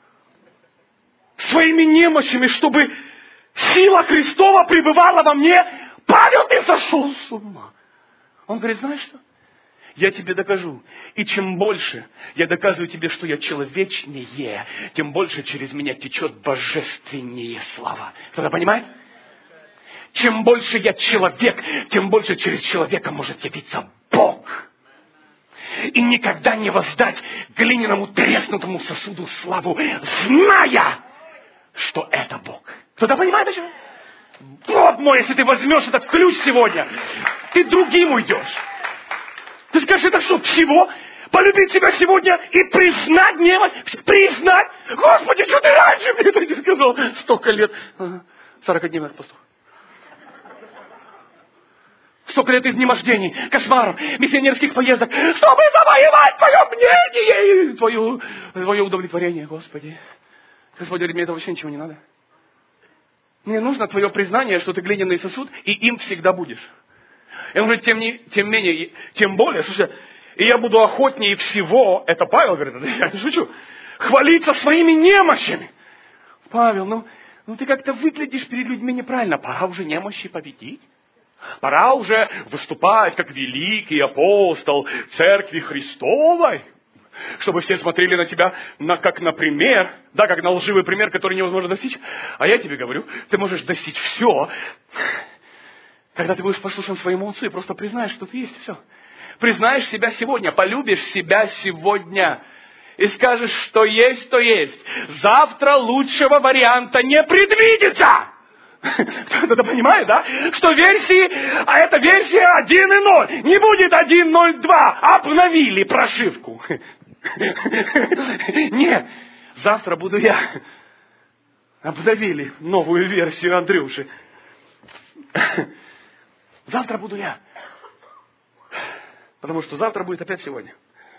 Speaker 1: своими немощами, чтобы сила Христова пребывала во мне. Павел, ты сошел с ума. Он говорит, знаешь что? Я тебе докажу. И чем больше я доказываю тебе, что я человечнее, тем больше через меня течет божественнее слава. Кто-то понимает? Чем больше я человек, тем больше через человека может явиться Бог. И никогда не воздать глиняному треснутому сосуду славу, зная, что это Бог. Кто-то понимает еще? Бог мой, если ты возьмешь этот ключ сегодня, ты другим уйдешь. Ты скажешь, это что, всего? Полюбить себя сегодня и признать немощь? Признать? Господи, что ты раньше мне это не сказал? Столько лет. сорок дней на посту. столько лет изнемождений, кошмаров, миссионерских поездок, чтобы завоевать твое мнение и твое, твое удовлетворение, Господи. Господи, говорит, мне этого вообще ничего не надо. Мне нужно твое признание, что ты глиняный сосуд, и им всегда будешь. И он говорит, тем, не, тем менее, тем более, слушай, и я буду охотнее всего, это Павел говорит, это я не шучу, хвалиться своими немощами. Павел, ну, ну ты как-то выглядишь перед людьми неправильно, пора уже немощи победить. Пора уже выступать как великий апостол Церкви Христовой, чтобы все смотрели на тебя на, как на пример, да, как на лживый пример, который невозможно достичь. А я тебе говорю, ты можешь достичь все, когда ты будешь послушан своему отцу и просто признаешь, что ты есть, все. Признаешь себя сегодня, полюбишь себя сегодня и скажешь, что есть, то есть. Завтра лучшего варианта не предвидится. Кто-то понимает, да? Что версии, а это версия один и ноль. Не будет один ноль два. Обновили прошивку. Нет, завтра буду я. Обновили новую версию Андрюши. Завтра буду я. Потому что завтра будет опять сегодня.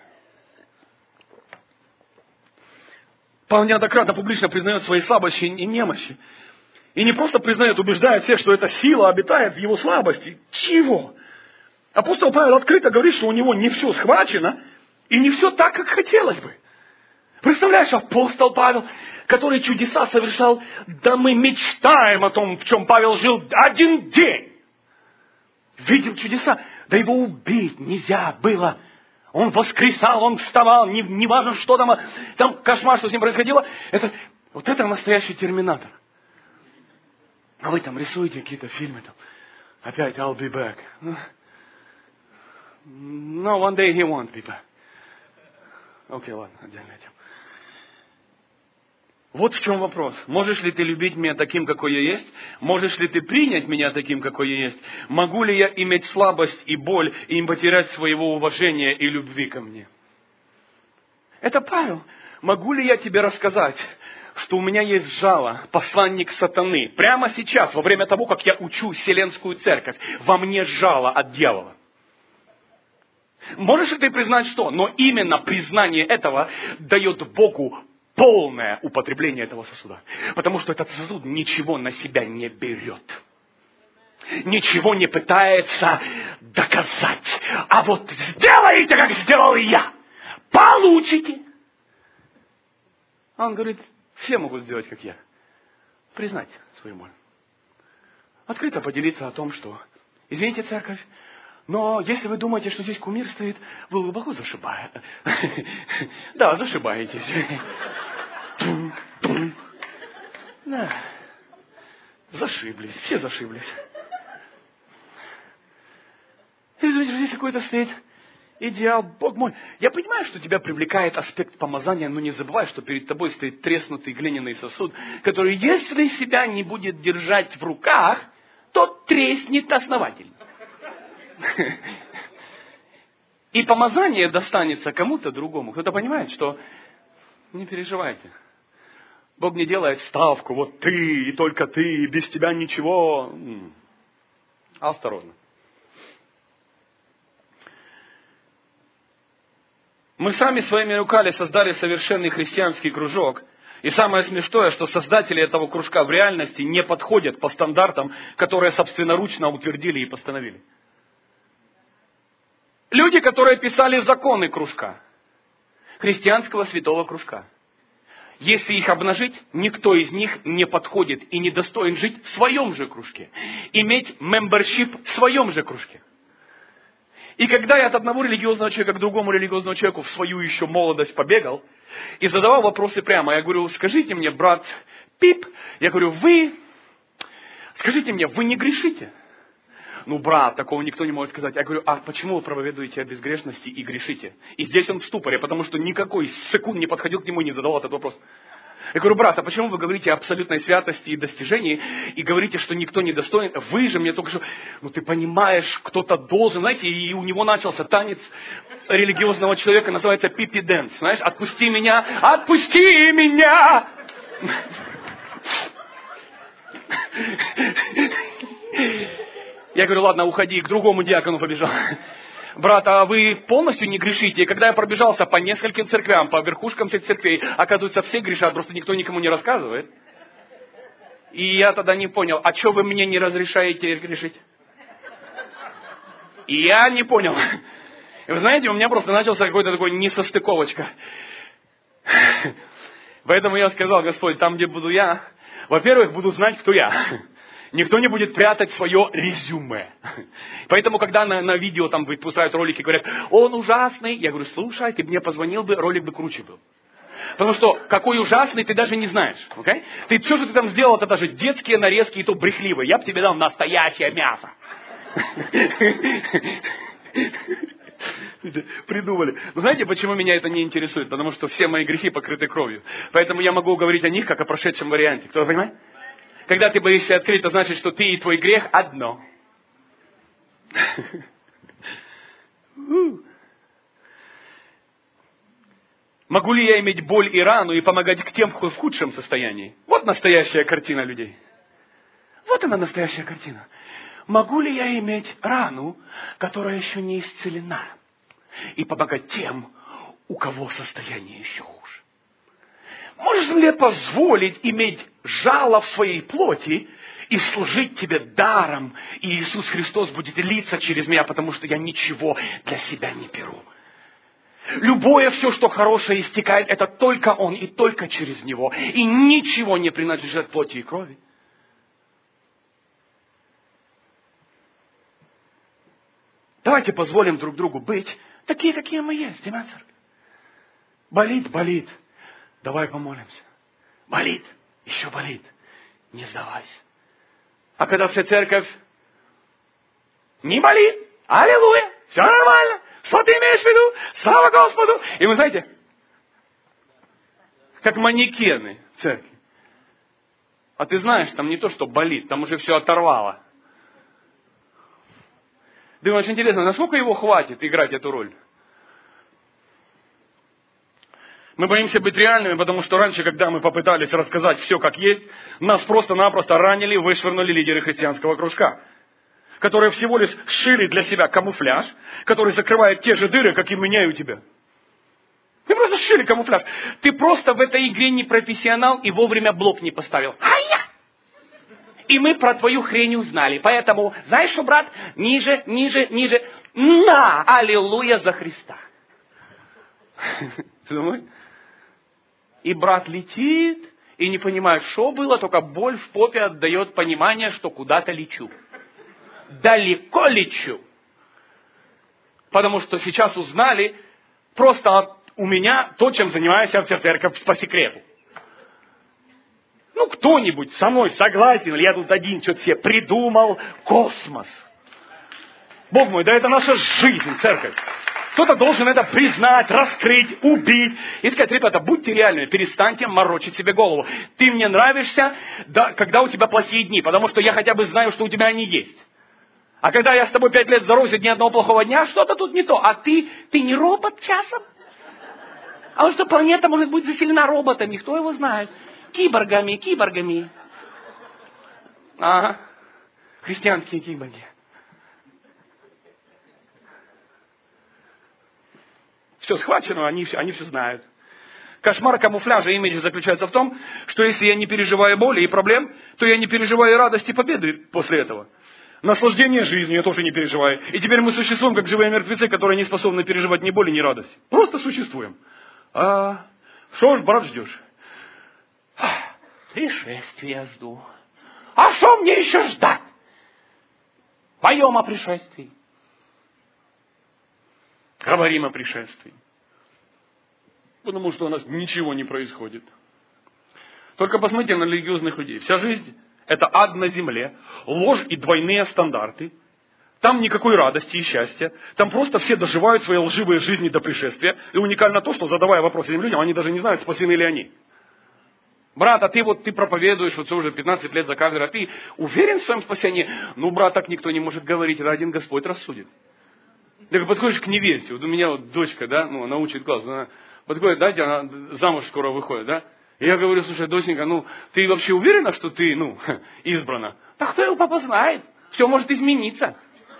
Speaker 1: Павел неоднократно публично признает свои слабости и немощи. И не просто признает, убеждает всех, что эта сила обитает в его слабости. Чего? Апостол Павел открыто говорит, что у него не все схвачено, и не все так, как хотелось бы. Представляешь, апостол Павел, который чудеса совершал, да мы мечтаем о том, в чем Павел жил один день. Видел чудеса, да его убить нельзя было. Он воскресал, он вставал, не, не важно, что там, там кошмар, что с ним происходило. Это, вот это настоящий терминатор. А вы там рисуете какие-то фильмы, там, опять I'll be back. No, one day he won't be back. Окей, ладно, отдельная тема. Вот в чем вопрос. Можешь ли ты любить меня таким, какой я есть? Можешь ли ты принять меня таким, какой я есть? Могу ли я иметь слабость и боль, и им потерять своего уважения и любви ко мне? Это Павел. Могу ли я тебе рассказать, что у меня есть жало, посланник сатаны? Прямо сейчас, во время того, как я учу Вселенскую Церковь, во мне жало от дьявола. Можешь ли ты признать что? Но именно признание этого дает Богу полное употребление этого сосуда. Потому что этот сосуд ничего на себя не берет. Ничего не пытается доказать. А вот сделаете, как сделал я, получите. А он говорит, все могут сделать, как я. Признать свою боль. Открыто поделиться о том, что, извините, церковь, но если вы думаете, что здесь кумир стоит, вы глубоко зашибаете. Да, зашибаетесь. Да. Зашиблись, все зашиблись. Здесь какой-то стоит идеал, Бог мой. Я понимаю, что тебя привлекает аспект помазания, но не забывай, что перед тобой стоит треснутый глиняный сосуд, который, если себя не будет держать в руках, то треснет основательно. И помазание достанется кому-то другому. Кто-то понимает, что не переживайте. Бог не делает ставку, вот ты и только ты, и без тебя ничего. Осторожно. Мы сами своими руками создали совершенный христианский кружок. И самое смешное, что создатели этого кружка в реальности не подходят по стандартам, которые собственноручно утвердили и постановили. Люди, которые писали законы кружка, христианского святого кружка. Если их обнажить, никто из них не подходит и не достоин жить в своем же кружке. Иметь мембершип в своем же кружке. И когда я от одного религиозного человека к другому религиозному человеку в свою еще молодость побегал и задавал вопросы прямо, я говорю, скажите мне, брат Пип, я говорю, вы, скажите мне, вы не грешите? Ну, брат, такого никто не может сказать. Я говорю, а почему вы проповедуете о безгрешности и грешите? И здесь он в ступоре, потому что никакой секунд не подходил к нему и не задавал этот вопрос. Я говорю, брат, а почему вы говорите о абсолютной святости и достижении, и говорите, что никто не достоин? Вы же мне только что... Ну, ты понимаешь, кто-то должен, знаете, и у него начался танец религиозного человека, называется пипи дэнс, знаешь, отпусти меня, отпусти меня! Я говорю, ладно, уходи, и к другому диакону побежал. Брат, а вы полностью не грешите? И когда я пробежался по нескольким церквям, по верхушкам всех церквей, оказывается, все грешат, просто никто никому не рассказывает. И я тогда не понял, а что вы мне не разрешаете грешить? И я не понял. И вы знаете, у меня просто начался какой-то такой несостыковочка. Поэтому я сказал, Господь, там, где буду я, во-первых, буду знать, кто я. Никто не будет прятать свое резюме. Поэтому, когда на, на видео там выпускают ролики, говорят, он ужасный, я говорю, слушай, ты мне позвонил бы, ролик бы круче был. Потому что какой ужасный, ты даже не знаешь. Okay? Ты все, что ты там сделал, это даже детские нарезки, и то брехливые. Я бы тебе дал настоящее мясо. Придумали. Но знаете, почему меня это не интересует? Потому что все мои грехи покрыты кровью. Поэтому я могу говорить о них, как о прошедшем варианте. Кто понимает? Когда ты боишься открыть, это значит, что ты и твой грех одно. Могу ли я иметь боль и рану и помогать к тем в худшем состоянии? Вот настоящая картина людей. Вот она настоящая картина. Могу ли я иметь рану, которая еще не исцелена, и помогать тем, у кого состояние еще хуже? Можешь ли позволить иметь жало в своей плоти и служить тебе даром, и Иисус Христос будет литься через меня, потому что я ничего для себя не беру. Любое все, что хорошее истекает, это только Он и только через Него. И ничего не принадлежит плоти и крови. Давайте позволим друг другу быть такие, какие мы есть. Аминь, церковь. Болит, болит. Давай помолимся. Болит, еще болит. Не сдавайся. А когда вся церковь не болит, аллилуйя, все нормально. Что ты имеешь в виду? Слава Господу! И вы знаете, как манекены в церкви. А ты знаешь, там не то, что болит, там уже все оторвало. Думаешь, интересно, насколько его хватит играть эту роль? Мы боимся быть реальными, потому что раньше, когда мы попытались рассказать все как есть, нас просто-напросто ранили, вышвырнули лидеры христианского кружка, которые всего лишь сшили для себя камуфляж, который закрывает те же дыры, как и меня и у тебя. Мы просто сшили камуфляж. Ты просто в этой игре не профессионал и вовремя блок не поставил. Ай-я! И мы про твою хрень узнали. Поэтому, знаешь что, брат, ниже, ниже, ниже. На! Аллилуйя за Христа. Ты думаешь? И брат летит, и не понимает, что было, только боль в попе отдает понимание, что куда-то лечу. Далеко лечу. Потому что сейчас узнали просто у меня то, чем занимаюсь я в церковь по секрету. Ну, кто-нибудь со мной согласен, или я тут один что-то себе придумал. Космос. Бог мой, да это наша жизнь, церковь. Кто-то должен это признать, раскрыть, убить. И сказать, ребята, будьте реальными, перестаньте морочить себе голову. Ты мне нравишься, да, когда у тебя плохие дни, потому что я хотя бы знаю, что у тебя они есть. А когда я с тобой пять лет здороваюсь, ни одного плохого дня, что-то тут не то. А ты, ты не робот часом? А вот что планета может быть заселена роботами, кто его знает? Киборгами, киборгами. Ага, христианские киборги. Все схвачено, они, они все знают. Кошмар камуфляжа имиджа заключается в том, что если я не переживаю боли и проблем, то я не переживаю радости и победы после этого. Наслаждение жизнью я тоже не переживаю. И теперь мы существуем, как живые мертвецы, которые не способны переживать ни боли, ни радость. Просто существуем. А что ж, брат, ждешь? Пришествие жду. А что мне еще ждать? Поем о пришествии. Говорим о пришествии. Потому что у нас ничего не происходит. Только посмотрите на религиозных людей. Вся жизнь – это ад на земле, ложь и двойные стандарты. Там никакой радости и счастья. Там просто все доживают свои лживые жизни до пришествия. И уникально то, что, задавая вопросы этим людям, они даже не знают, спасены ли они. Брат, а ты вот ты проповедуешь, вот все уже пятнадцать лет за камерой, а ты уверен в своем спасении? Ну, брат, так никто не может говорить, это один Господь рассудит. Ты подходишь к невесте, вот у меня вот дочка, да, ну, она учит класс, она подходит, да, она замуж скоро выходит, да? И я говорю, слушай, доченька, ну, ты вообще уверена, что ты, ну, избрана? Да кто его папа знает? все может измениться.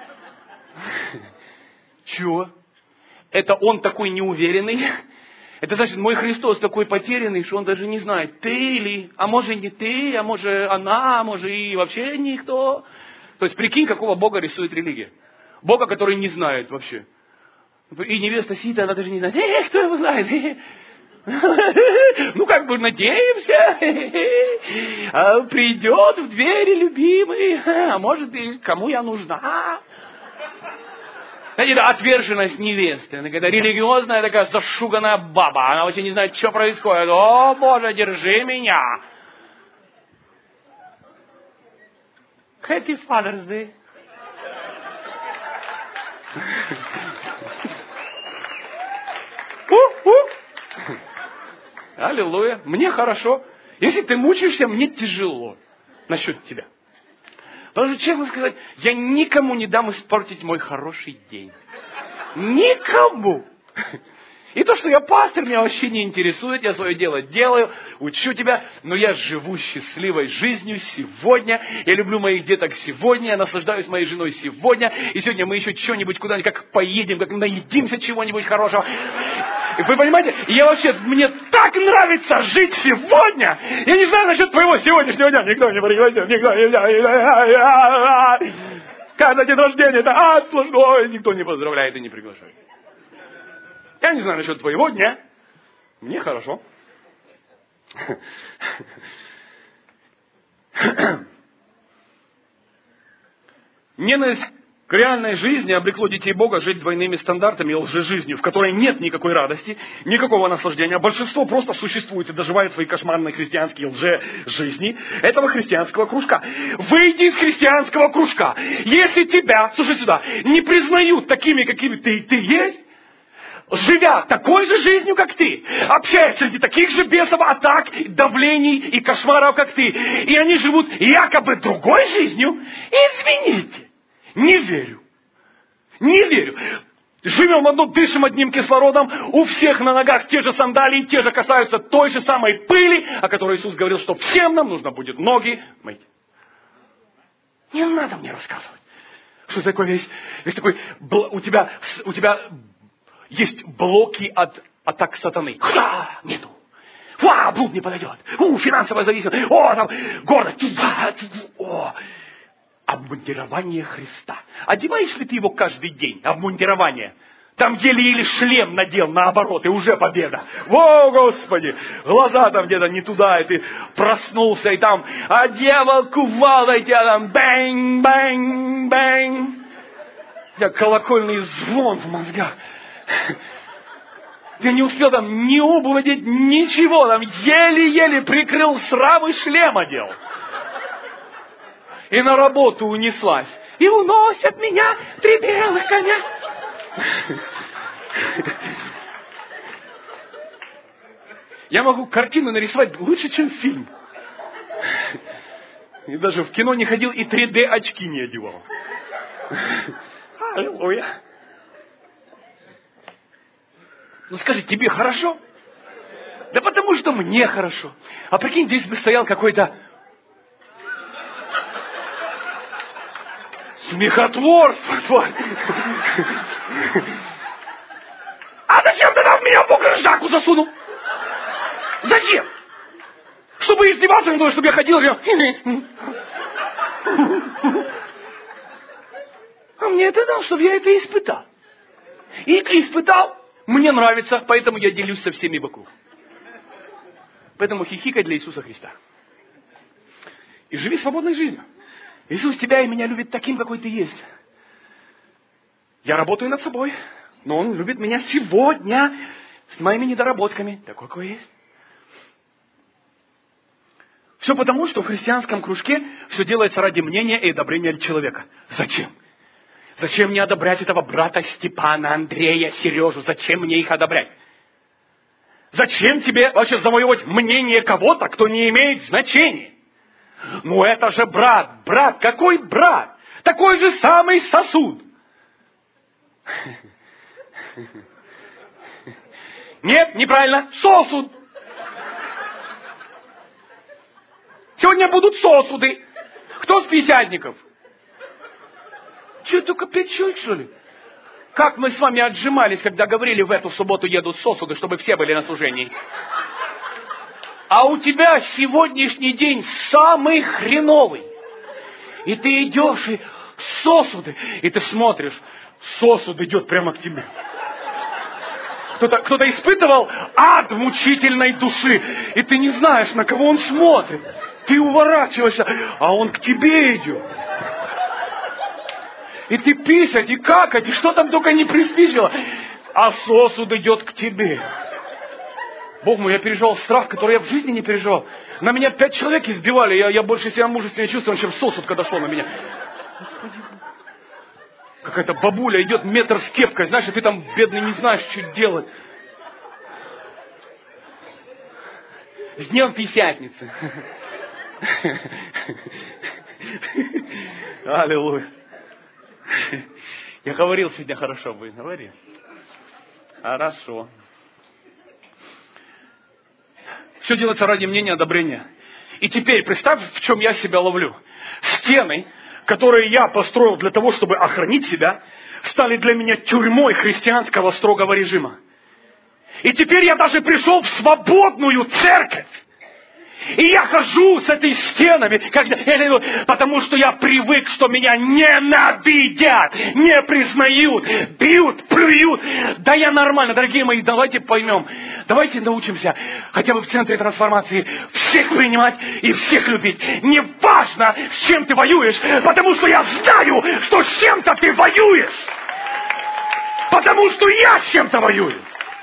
Speaker 1: Чего? Это он такой неуверенный? Это значит, мой Христос такой потерянный, что он даже не знает, ты или, а может не ты, а может она, а может и вообще никто. То есть прикинь, какого Бога рисует религия. Бога, который не знает вообще. И невеста сидит, она даже не знает, э, кто его знает? Ну, как бы надеемся, придет в двери любимый, а может и кому я нужна. Это отверженность невесты. Она какая-то религиозная, такая зашуганная баба. Она вообще не знает, что происходит. О, Боже, держи меня. Happy Father's Day. Аллилуйя. Мне хорошо. Если ты мучаешься, мне тяжело. Насчет тебя. Потому что, честно сказать, я никому не дам испортить мой хороший день. Никому. И то, что я пастор, меня вообще не интересует. Я свое дело делаю, учу тебя. Но я живу счастливой жизнью сегодня. Я люблю моих деток сегодня. Я наслаждаюсь моей женой сегодня. И сегодня мы еще что-нибудь куда-нибудь, как поедем, как наедимся чего-нибудь хорошего. Вы понимаете, я вообще, мне так нравится жить сегодня. Я не знаю насчет твоего сегодняшнего дня. Никто не пригласил, никто не... Когда день рождения, это ад сплошной. Никто не поздравляет и не приглашает. Я не знаю насчет твоего дня. Мне хорошо. Ненависть к реальной жизни облекло детей Бога жить двойными стандартами и лжежизнью, в которой нет никакой радости, никакого наслаждения. Большинство просто существует и доживает свои кошмарные христианские лжежизни этого христианского кружка. Выйди из христианского кружка. Если тебя, слушай сюда, не признают такими, какими ты, ты есть, живя такой же жизнью, как ты, общаясь среди таких же бесов, атак, давлений и кошмаров, как ты, и они живут якобы другой жизнью, извините. Не верю. Не верю. Живем одно, дышим одним кислородом, у всех на ногах те же сандалии, те же касаются той же самой пыли, о которой Иисус говорил, что всем нам нужно будет ноги мыть. Не надо мне рассказывать, что такое есть, есть такой, у тебя, у тебя есть блоки от атак сатаны. Ха, нету. Ва, блуд не подойдет. У, финансовая зависимость. О, там, гордость. О. Обмундирование Христа. Одеваешь ли ты его каждый день? Обмундирование. Там еле-еле шлем надел наоборот, и уже победа. О, Господи! Глаза там где-то не туда, и ты проснулся, и там, а дьявол кувалдой тебя там, бэнг, бэнг, бэнг. У тебя колокольный звон в мозгах. Я не успел там ни обувь одеть, ничего. Там еле-еле прикрыл срам и шлем одел. И на работу унеслась. И уносят меня три белых коня. Я могу картину нарисовать лучше, чем фильм. И даже в кино не ходил и три дэ очки не одевал. Аллилуйя. Ну скажи, тебе хорошо? Да потому что мне хорошо. А прикинь, здесь бы стоял какой-то смехотворство. А зачем ты там меня в покрыжаку засунул? Зачем? Чтобы издеваться надо, чтобы я ходил и говорил... А мне это дал, чтобы я это испытал. И испытал, мне нравится, поэтому я делюсь со всеми вокруг. Поэтому хихикай для Иисуса Христа. И живи свободной жизнью. Иисус тебя и меня любит таким, какой ты есть. Я работаю над собой, но Он любит меня сегодня с моими недоработками, такой, какой есть. Все потому, что в христианском кружке все делается ради мнения и одобрения человека. Зачем? Зачем мне одобрять этого брата Степана, Андрея, Сережу? Зачем мне их одобрять? Зачем тебе вообще завоевывать мнение кого-то, кто не имеет значения? Ну это же брат, брат, какой брат? Такой же самый сосуд. Нет, неправильно, сосуд. Сегодня будут сосуды. Кто с пятидесятников? Что, только пять человек, что ли? Как мы с вами отжимались, когда говорили, в эту субботу едут сосуды, чтобы все были на служении. А у тебя сегодняшний день самый хреновый. И ты идешь, и сосуды, и ты смотришь, сосуд идет прямо к тебе. Кто-то, кто-то испытывал ад мучительной души, и ты не знаешь, на кого он смотрит. Ты уворачиваешься, а он к тебе идет. И ты писать, и какать, и что там только не приспичило. А сосуд идет к тебе. Бог мой, я переживал страх, который я в жизни не переживал. На меня пять человек избивали, я, я больше себя мужественнее чувствовал, чем сосуд, когда шел на меня. Господи Бог. Какая-то бабуля идет метр с кепкой, знаешь, и ты там, бедный, не знаешь, что делать. С днем Пятидесятницы. Аллилуйя. Я говорил сегодня хорошо, вы говорили. Хорошо. Все делается ради мнения, одобрения. И теперь представь, в чем я себя ловлю. Стены, которые я построил для того, чтобы охранить себя, стали для меня тюрьмой христианского строгого режима. И теперь я даже пришел в свободную церковь. И я хожу с этой стенами, когда, потому что я привык, что меня ненавидят, не признают, бьют, плюют. Да я нормально, дорогие мои, давайте поймем. Давайте научимся хотя бы в центре трансформации всех принимать и всех любить. Не важно, с чем ты воюешь, потому что я знаю, что с чем-то ты воюешь. Потому что я с чем-то воюю.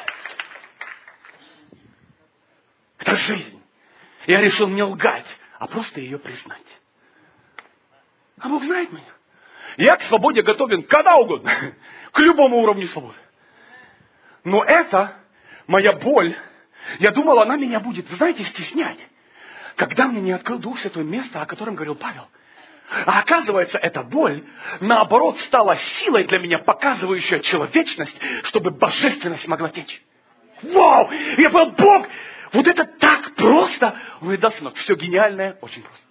Speaker 1: Это жизнь. Я решил не лгать, а просто ее признать. А Бог знает меня. Я к свободе готовен когда угодно, к любому уровню свободы. Но это моя боль. Я думал, она меня будет, вы знаете, стеснять. Когда мне не открыл Дух Святой место, о котором говорил Павел. А оказывается, эта боль, наоборот, стала силой для меня, показывающей человечность, чтобы божественность могла течь. Вау! Я понял, Бог... Вот это так просто. Он говорит, да, сынок, все гениальное, очень просто.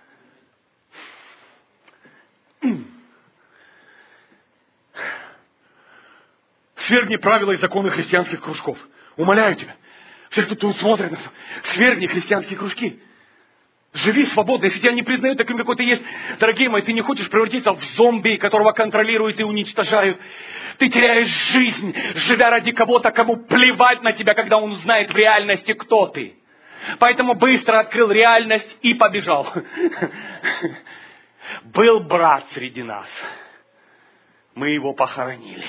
Speaker 1: Свергни правила и законы христианских кружков. Умоляю тебя. Все, кто тут смотрит на нас, свергни христианские кружки. Живи свободно. Если тебя не признают таким, какой ты есть, дорогие мои, ты не хочешь превратиться в зомби, которого контролируют и уничтожают. Ты теряешь жизнь, живя ради кого-то, кому плевать на тебя, когда он узнает в реальности, кто ты. Поэтому быстро открыл реальность и побежал. Был брат среди нас. Мы его похоронили.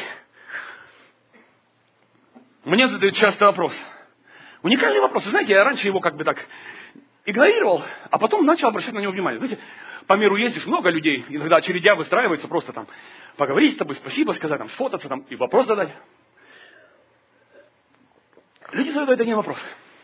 Speaker 1: Мне задают часто вопрос. Уникальный вопрос. Вы знаете, я раньше его как бы так... игнорировал, а потом начал обращать на него внимание. Знаете, по миру ездишь, много людей, иногда очередя выстраиваются, просто там поговорить с тобой, спасибо сказать, там, сфотаться там, и вопрос задать. Люди задают один вопрос.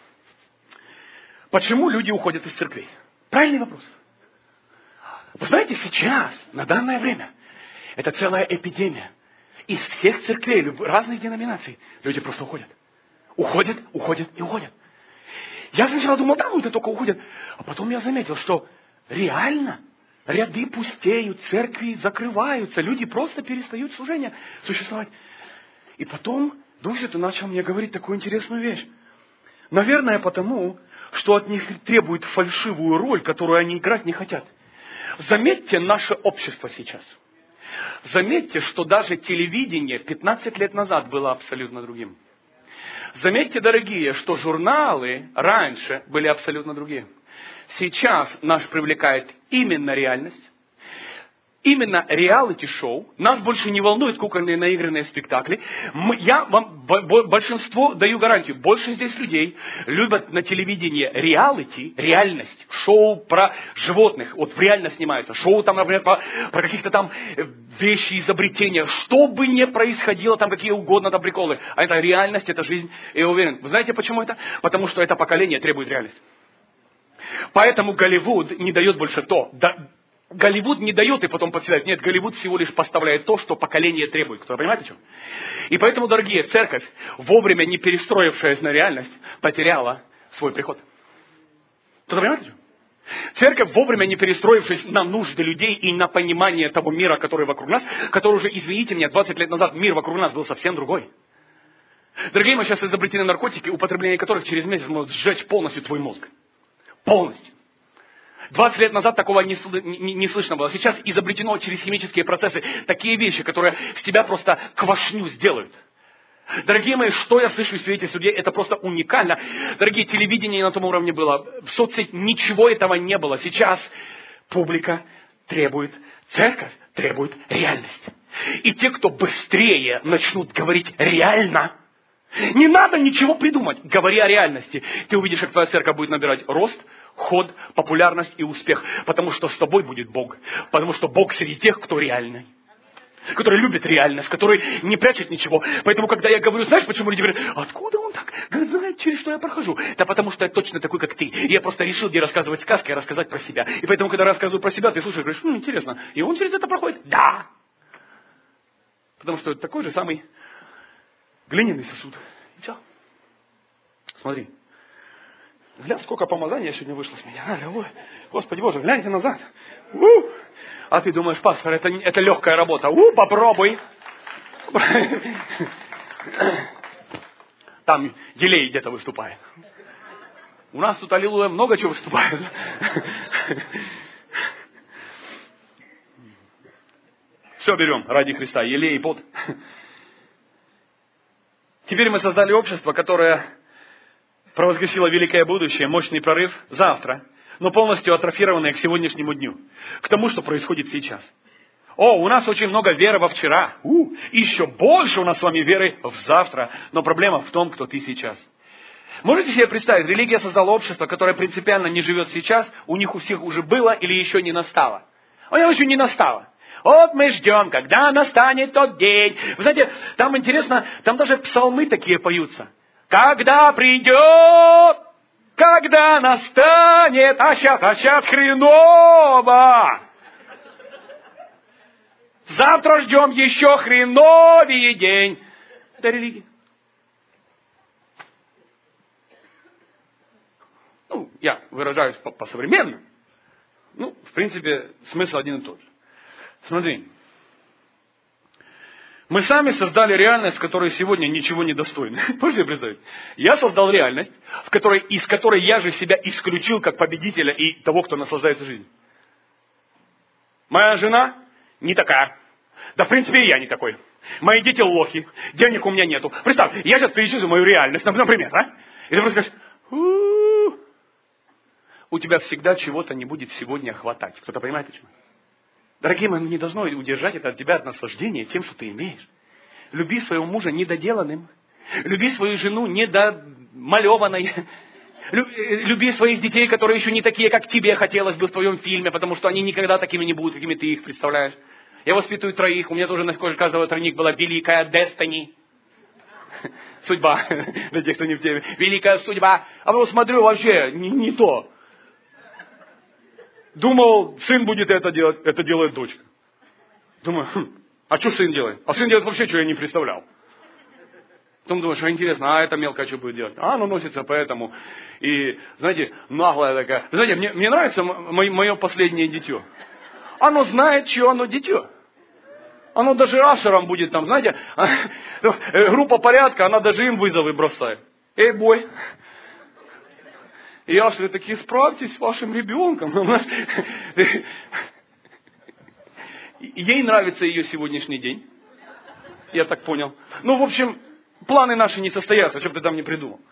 Speaker 1: Почему люди уходят из церквей? Правильный вопрос. Вы знаете, сейчас, на данное время, это целая эпидемия. Из всех церквей, разных деноминаций, люди просто уходят. Уходят, уходят и уходят. Я сначала думал, да, ну это только уходят. А потом я заметил, что реально ряды пустеют, церкви закрываются, люди просто перестают служение существовать. И потом Дух Святой начал мне говорить такую интересную вещь. Наверное, потому, что от них требуют фальшивую роль, которую они играть не хотят. Заметьте наше общество сейчас. Заметьте, что даже телевидение пятнадцать лет назад было абсолютно другим. Заметьте, дорогие, что журналы раньше были абсолютно другие. Сейчас нас привлекает именно реальность, именно реалити-шоу. Нас больше не волнуют кукольные наигранные спектакли. Мы, я вам большинство даю гарантию. Больше здесь людей любят на телевидении реалити, реальность, шоу про животных. Вот реально снимаются. Шоу там, например, про, про каких-то там вещи, изобретения. Что бы ни происходило, там какие угодно там приколы. А это реальность, это жизнь. И я уверен. Вы знаете, почему это? Потому что это поколение требует реальность. Поэтому Голливуд не дает больше то. Да, Голливуд не дает и потом подселяет. Нет, Голливуд всего лишь поставляет то, что поколение требует. Кто понимаете, что? И поэтому, дорогие, церковь, вовремя не перестроившаяся на реальность, потеряла свой приход. Кто понимаете, что? Церковь, вовремя не перестроившись на нужды людей и на понимание того мира, который вокруг нас, который уже, извините меня, двадцать лет назад мир вокруг нас был совсем другой. Дорогие мои, сейчас изобретены наркотики, употребление которых через месяц может сжечь полностью твой мозг. Полностью. двадцать лет назад такого не, не, не слышно было. Сейчас изобретено через химические процессы такие вещи, которые с тебя просто квашню сделают. Дорогие мои, что я слышу в свете судей, это просто уникально. Дорогие, телевидение на том уровне было, в соцсети ничего этого не было. Сейчас публика требует, церковь требует реальность. И те, кто быстрее начнут говорить реально, не надо ничего придумать, говори о реальности. Ты увидишь, как твоя церковь будет набирать рост, ход, популярность и успех. Потому что с тобой будет Бог. Потому что Бог среди тех, кто реальный. Который любит реальность, который не прячет ничего. Поэтому, когда я говорю, знаешь, почему люди говорят, откуда он так знает, через что я прохожу? Да потому что я точно такой, как ты. И я просто решил не рассказывать сказки, а рассказать про себя. И поэтому, когда я рассказываю про себя, ты слушаешь и говоришь, ну, интересно, и он через это проходит? Да. Потому что это такой же самый глиняный сосуд. И все. Смотри. Глянь, сколько помазания сегодня вышло с меня. Аля, ой, Господи Боже, гляньте назад. У! А ты думаешь, пастор, это, это легкая работа. У, попробуй. Там Елей где-то выступает. У нас тут, аллилуйя, много чего выступает. Все берем ради Христа. Елей и пот. Теперь мы создали общество, которое провозгласило великое будущее, мощный прорыв завтра, но полностью атрофированное к сегодняшнему дню, к тому, что происходит сейчас. О, у нас очень много веры во вчера. У, еще больше у нас с вами веры в завтра. Но проблема в том, кто ты сейчас. Можете себе представить, религия создала общество, которое принципиально не живет сейчас, у них у всех уже было или еще не настало. У них еще не настало. Вот мы ждем, когда настанет тот день. Вы знаете, там интересно, там даже псалмы такие поются. Когда придет, когда настанет, а сейчас, а сейчас хреново. Завтра ждем еще хреновее день. Это религия. Ну, я выражаюсь по-современному. Ну, в принципе, смысл один и тот же. Смотри. Мы сами создали реальность, в которой сегодня ничего не достойно. Можете себе представить? Я создал реальность, в которой, из которой я же себя исключил как победителя и того, кто наслаждается жизнью. Моя жена не такая. Да, в принципе, и я не такой. Мои дети лохи. Денег у меня нету. Представь, я сейчас перечислю мою реальность, например, а? И ты просто скажешь, у-у-у. У тебя всегда чего-то не будет сегодня хватать. Кто-то понимает, почему? Дорогие мои, не должно удержать это от тебя от наслаждения тем, что ты имеешь. Люби своего мужа недоделанным. Люби свою жену недомалеванной. Люби своих детей, которые еще не такие, как тебе хотелось бы в твоем фильме, потому что они никогда такими не будут, какими ты их представляешь. Я воспитываю троих. У меня тоже на коже каждого тройник была великая Destiny. Судьба. Для тех, кто не в теме. Великая судьба. А вот смотрю, вообще не, не то. Думал, сын будет это делать, это делает дочка. Думаю, хм, а что сын делает? А сын делает вообще, что я не представлял. Потом думаешь, а интересно, а это мелкая что будет делать? А оно носится поэтому. И, знаете, наглая такая. Знаете, мне, мне нравится мое, мое последнее дитё. Оно знает, что оно дитё. Оно даже ашером будет там, знаете, группа порядка, она даже им вызовы бросает. Эй, бой. И ашеры такие, справьтесь с вашим ребенком. Ей нравится ее сегодняшний день. Я так понял. Ну, в общем, планы наши не состоятся, что бы ты там не придумал.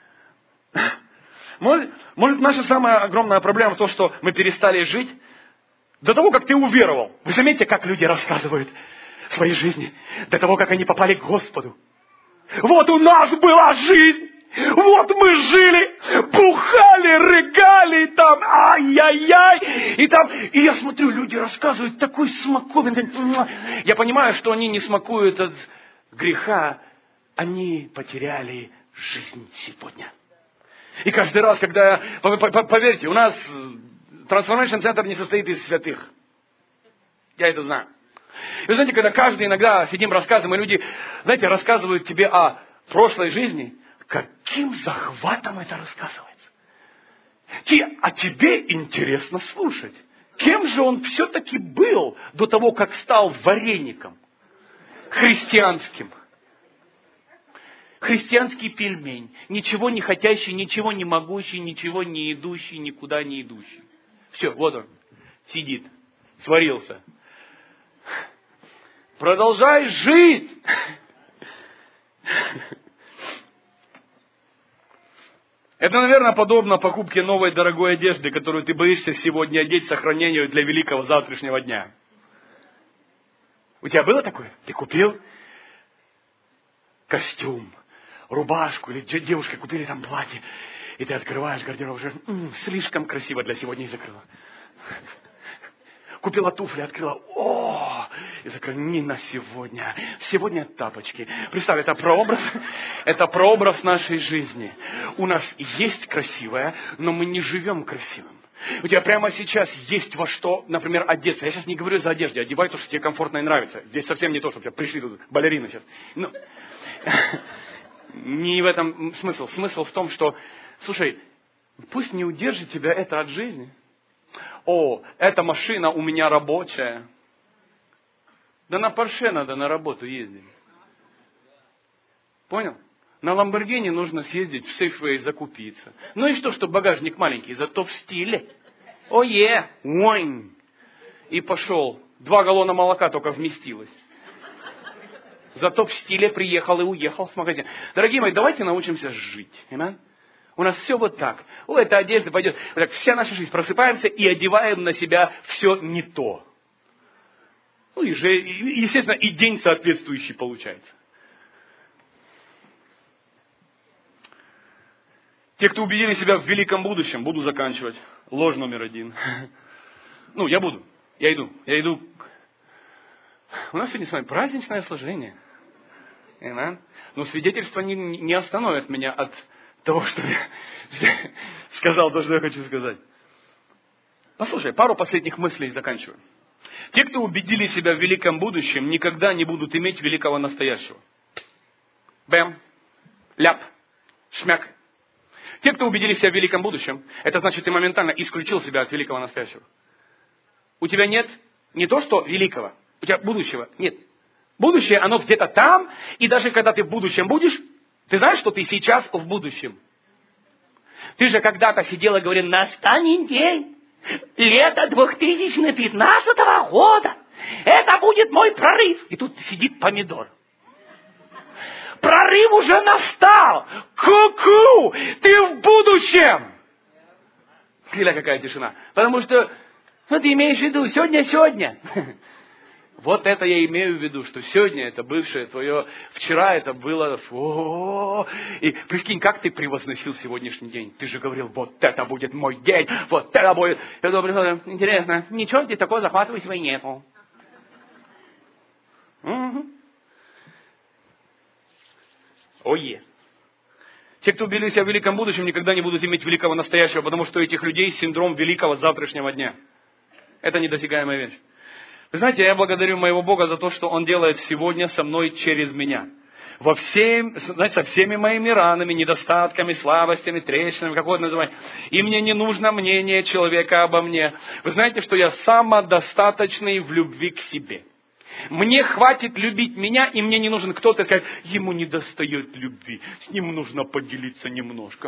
Speaker 1: Может, может, наша самая огромная проблема в том, что мы перестали жить до того, как ты уверовал. Вы заметите, как люди рассказывают в своей жизни, до того, как они попали к Господу. Вот у нас была жизнь. Вот мы жили, бухали, рыгали, там, ай-яй-яй, и там, и я смотрю, люди рассказывают такой смаковин. Я понимаю, что они не смакуют от греха, они потеряли жизнь сегодня. И каждый раз, когда, поверьте, у нас Transformation Center не состоит из святых. Я это знаю. И вы знаете, когда каждый иногда сидим, рассказываем, и люди, знаете, рассказывают тебе о прошлой жизни, каким захватом это рассказывается. А тебе интересно слушать. Кем же он все-таки был до того, как стал вареником христианским? Христианский пельмень. Ничего не хотящий, ничего не могущий, ничего не идущий, никуда не идущий. Все, вот он сидит, сварился. Продолжай жить. Это, наверное, подобно покупке новой дорогой одежды, которую ты боишься сегодня одеть, сохранению для великого завтрашнего дня. У тебя было такое? Ты купил костюм, рубашку, или девушке купили там платье, и ты открываешь гардероб, уже м-м, слишком красиво для сегодня и закрыла. Купила туфли, открыла, о, и закрыла, не на сегодня. Сегодня тапочки. Представь, это прообраз, это прообраз нашей жизни. У нас есть красивое, но мы не живем красивым. У тебя прямо сейчас есть во что, например, одеться. Я сейчас не говорю за одежду, одевай то, что тебе комфортно и нравится. Здесь совсем не то, что у тебя пришли тут балерины сейчас. Ну, не в этом смысл. Смысл в том, что, слушай, пусть не удержит тебя это от жизни. О, эта машина у меня рабочая. Да на Порше надо на работу ездить. Понял? На Ламборгини нужно съездить в Сейфвей закупиться. Ну и что, что багажник маленький, зато в стиле. Ое, уань. И пошел. Два галлона молока только вместилось. Зато в стиле приехал и уехал с магазина. Дорогие мои, давайте научимся жить. Amen? У нас все вот так. О, эта одежда пойдет. Вот так, вся наша жизнь. Просыпаемся и одеваем на себя все не то. Ну и же, естественно, и день соответствующий получается. Те, кто убедили себя в великом будущем, буду заканчивать. Ложь номер один. Ну, я буду. Я иду. Я иду. У нас сегодня с вами праздничное служение. Amen. Но свидетельство не, не остановит меня от того, что я сказал, то, что я хочу сказать. Послушай, пару последних мыслей и заканчиваю. Те, кто убедили себя в великом будущем, никогда не будут иметь великого настоящего. Бэм, ляп, шмяк. Те, кто убедили себя в великом будущем, это значит, ты моментально исключил себя от великого настоящего. У тебя нет не то, что великого, у тебя будущего нет. Будущее, оно где-то там, и даже когда ты в будущем будешь, ты знаешь, что ты сейчас в будущем? Ты же когда-то сидел и говорил, настанет день, лето две тысячи пятнадцатого года, это будет мой прорыв. И тут сидит помидор. Прорыв уже настал. Ку-ку, ты в будущем. Или какая тишина. Потому что, ну ты имеешь в виду, сегодня-сегодня. Вот это я имею в виду, что сегодня это бывшее твое, вчера это было, о-о-о. И прикинь, как ты превозносил сегодняшний день. Ты же говорил, вот это будет мой день, вот это будет. Я думаю, интересно, ничего здесь такого захватывающего нету. Угу. Ое. Те, кто убедили себя в великом будущем, никогда не будут иметь великого настоящего, потому что у этих людей синдром великого завтрашнего дня. Это недосягаемая вещь. Вы знаете, я благодарю моего Бога за то, что Он делает сегодня со мной через меня. Во всем, знаете, со всеми моими ранами, недостатками, слабостями, трещинами, как угодно называть. И мне не нужно мнение человека обо мне. Вы знаете, что я самодостаточный в любви к себе. Мне хватит любить меня, и мне не нужен кто-то сказать, ему не достает любви, с ним нужно поделиться немножко.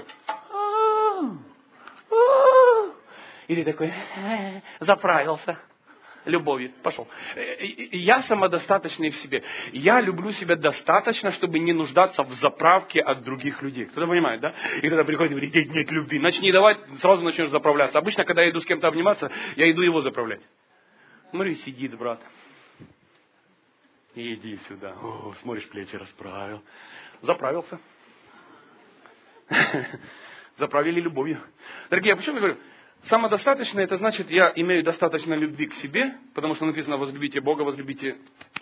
Speaker 1: Или такой, заправился. Любовью. Пошел. Я самодостаточный в себе. Я люблю себя достаточно, чтобы не нуждаться в заправке от других людей. Кто-то понимает, да? И когда приходит и говорит, здесь нет любви. Начни давать, сразу начнешь заправляться. Обычно, когда я иду с кем-то обниматься, я иду его заправлять. Смотри, сидит брат. Иди сюда. О, смотришь, плечи расправил. Заправился. Заправили любовью. Дорогие, а почему я говорю? Самодостаточно, это значит, я имею достаточно любви к себе, потому что написано, возлюбите Бога, возлюбите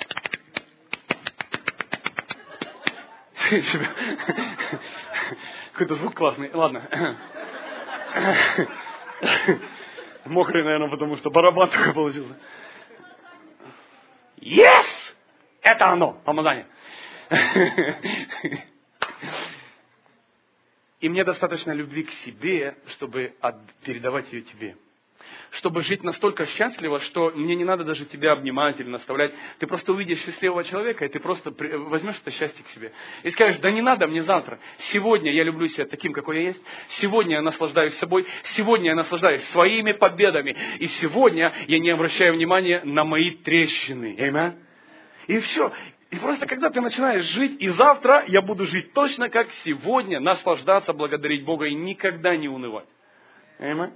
Speaker 1: себя. Какой-то звук классный. Ладно. Мокрый, наверное, потому что барабан такой получился. Yes! Это оно, помазание. И мне достаточно любви к себе, чтобы передавать ее тебе. Чтобы жить настолько счастливо, что мне не надо даже тебя обнимать или наставлять. Ты просто увидишь счастливого человека, и ты просто возьмешь это счастье к себе. И скажешь, да не надо мне завтра. Сегодня я люблю себя таким, какой я есть. Сегодня я наслаждаюсь собой. Сегодня я наслаждаюсь своими победами. И сегодня я не обращаю внимания на мои трещины. Аминь. И все. И просто когда ты начинаешь жить, и завтра я буду жить точно как сегодня, наслаждаться, благодарить Бога и никогда не унывать. Аминь.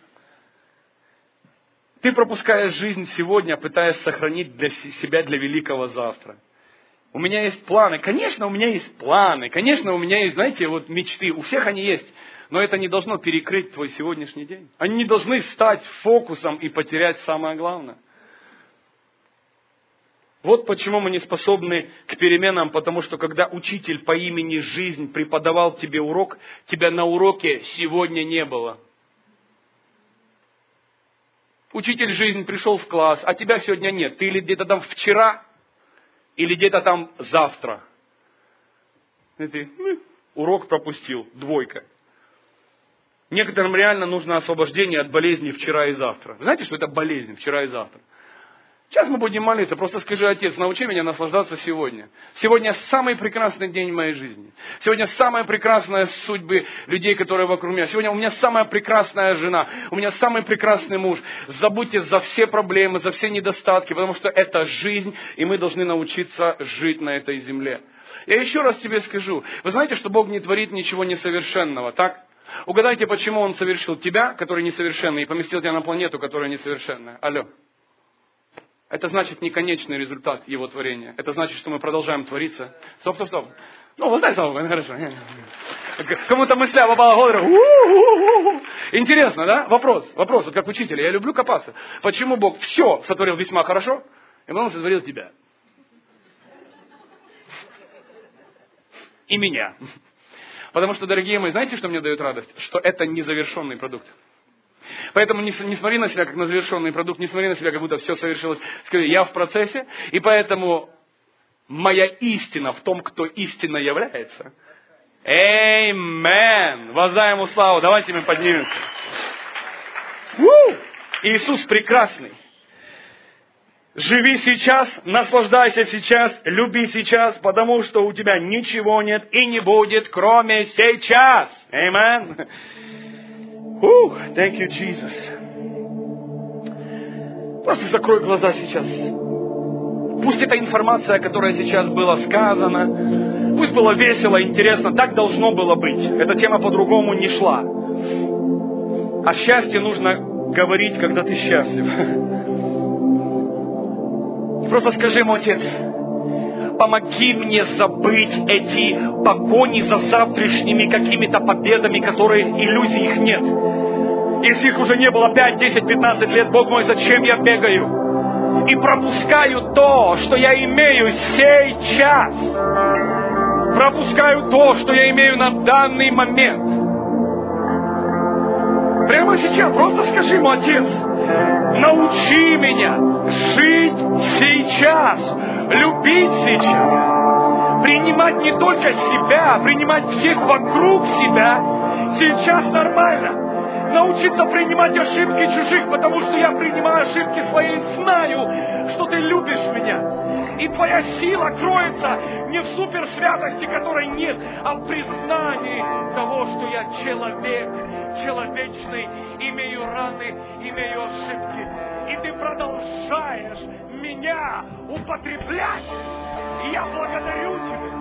Speaker 1: Ты пропускаешь жизнь сегодня, пытаясь сохранить для себя для великого завтра. У меня есть планы. Конечно, у меня есть планы. Конечно, у меня есть, знаете, вот мечты. У всех они есть. Но это не должно перекрыть твой сегодняшний день. Они не должны стать фокусом и потерять самое главное. Вот почему мы не способны к переменам, потому что когда учитель по имени Жизнь преподавал тебе урок, тебя на уроке сегодня не было. Учитель Жизнь пришел в класс, а тебя сегодня нет. Ты или где-то там вчера, или где-то там завтра. И ты ну, урок пропустил, двойка. Некоторым реально нужно освобождение от болезни вчера и завтра. Знаете, что это болезнь вчера и завтра? Сейчас мы будем молиться. Просто скажи, Отец, научи меня наслаждаться сегодня. Сегодня самый прекрасный день в моей жизни. Сегодня самая прекрасная судьбы людей, которые вокруг меня. Сегодня у меня самая прекрасная жена. У меня самый прекрасный муж. Забудьте за все проблемы, за все недостатки, потому что это жизнь, и мы должны научиться жить на этой земле. Я еще раз тебе скажу. Вы знаете, что Бог не творит ничего несовершенного, так? Угадайте, почему Он совершил тебя, который несовершенный, и поместил тебя на планету, которая несовершенная. Алло. Это значит не конечный результат Его творения. Это значит, что мы продолжаем твориться. Стоп, стоп, стоп. Ну, вот знаете, слава, хорошо. Кому-то мысля попала в голову. Интересно, да? Вопрос. Вопрос. Вот как учитель. Я люблю копаться. Почему Бог все сотворил весьма хорошо, и потом сотворил тебя? И меня. Потому что, дорогие мои, знаете, что мне дает радость? Что это незавершенный продукт. Поэтому не, не смотри на себя как на завершенный продукт, не смотри на себя, как будто все совершилось. Скажи, я в процессе, и поэтому моя истина в том, кто истинно является. Эймен! Воздай Ему славу. Давайте мы поднимемся. У! Иисус прекрасный. Живи сейчас, наслаждайся сейчас, люби сейчас, потому что у тебя ничего нет и не будет, кроме сейчас. Amen. Whew, thank you, Jesus. Просто закрой глаза сейчас. Пусть эта информация, которая сейчас была сказана, пусть было весело, интересно, так должно было быть. Эта тема по-другому не шла. О счастье нужно говорить, когда ты счастлив. Просто скажи Ему, Отец, помоги мне забыть эти погони за завтрашними какими-то победами, которые иллюзий их нет. Если их уже не было пять, десять, пятнадцать лет, Бог мой, зачем я бегаю? И пропускаю то, что я имею сейчас. Пропускаю то, что я имею на данный момент. Прямо сейчас просто скажи Ему, Отец, научи меня жить сейчас, любить сейчас, принимать не только себя, принимать всех вокруг себя. Сейчас нормально. Научиться принимать ошибки чужих, потому что я принимаю ошибки свои и знаю, что ты любишь меня. И твоя сила кроется не в суперсвятости, которой нет, а в признании того, что я человек, человечный, имею раны, имею ошибки. И ты продолжаешь меня употреблять. И я благодарю тебя.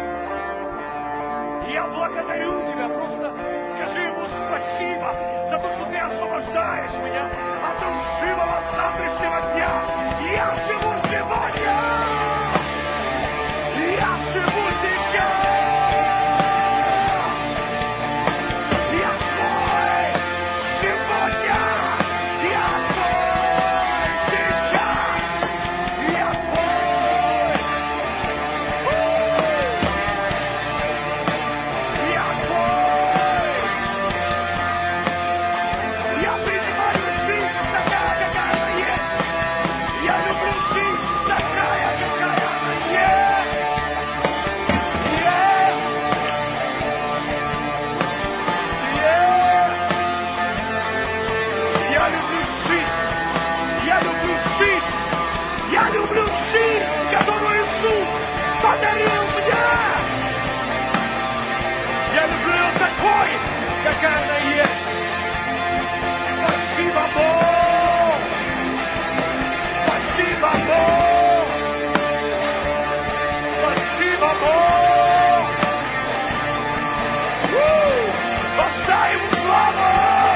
Speaker 1: Я благодарю тебя. Просто скажи Ему спасибо за то, что ты освобождаешь меня от лживого завтрашнего дня. Я живу сегодня. Я живу сейчас. Я твой сегодня. Я твой сейчас. Я твой. Я твой. такой, какая она есть. Спасибо, Бог! Спасибо, Бог! Спасибо, Бог! Отдай ему славу!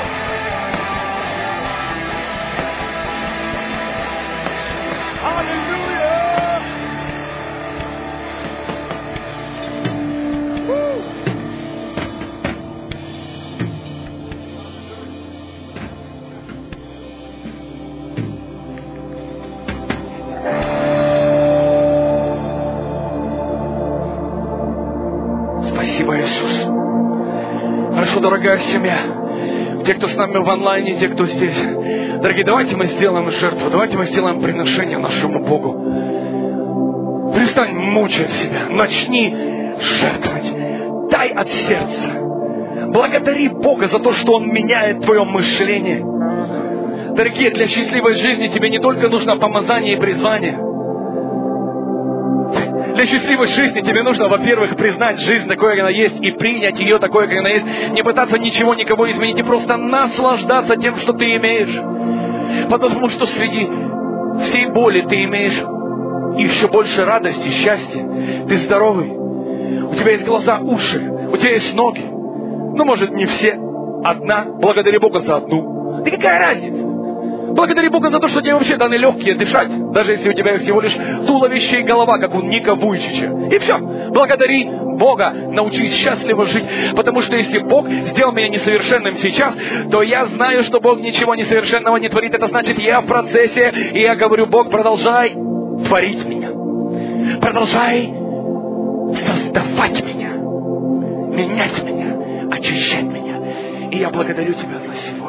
Speaker 1: Аллилуйя! Спасибо, Иисус. Хорошо, дорогая семья. Те, кто с нами в онлайне, те, кто здесь. Дорогие, давайте мы сделаем жертву. Давайте мы сделаем приношение нашему Богу. Перестань мучить себя. Начни жертвовать. Дай от сердца. Благодари Бога за то, что Он меняет твое мышление. Дорогие, для счастливой жизни тебе не только нужно помазание и призвание. Для счастливой жизни тебе нужно, во-первых, признать жизнь такой, как она есть, и принять ее такой, как она есть. Не пытаться ничего, никого изменить, и просто наслаждаться тем, что ты имеешь. Потому что среди всей боли ты имеешь еще больше радости, счастья. Ты здоровый. У тебя есть глаза, уши. У тебя есть ноги. Ну, может, не все. Одна. Благодари Бога за одну. Да какая разница? Благодари Бога за то, что тебе вообще даны легкие дышать, даже если у тебя всего лишь туловище и голова, как у Ника Вуйчича. И все. Благодари Бога, научись счастливо жить. Потому что если Бог сделал меня несовершенным сейчас, то я знаю, что Бог ничего несовершенного не творит. Это значит, я в процессе, и я говорю: Бог, продолжай творить меня. Продолжай создавать меня, менять меня, очищать меня. И я благодарю Тебя за сегодня.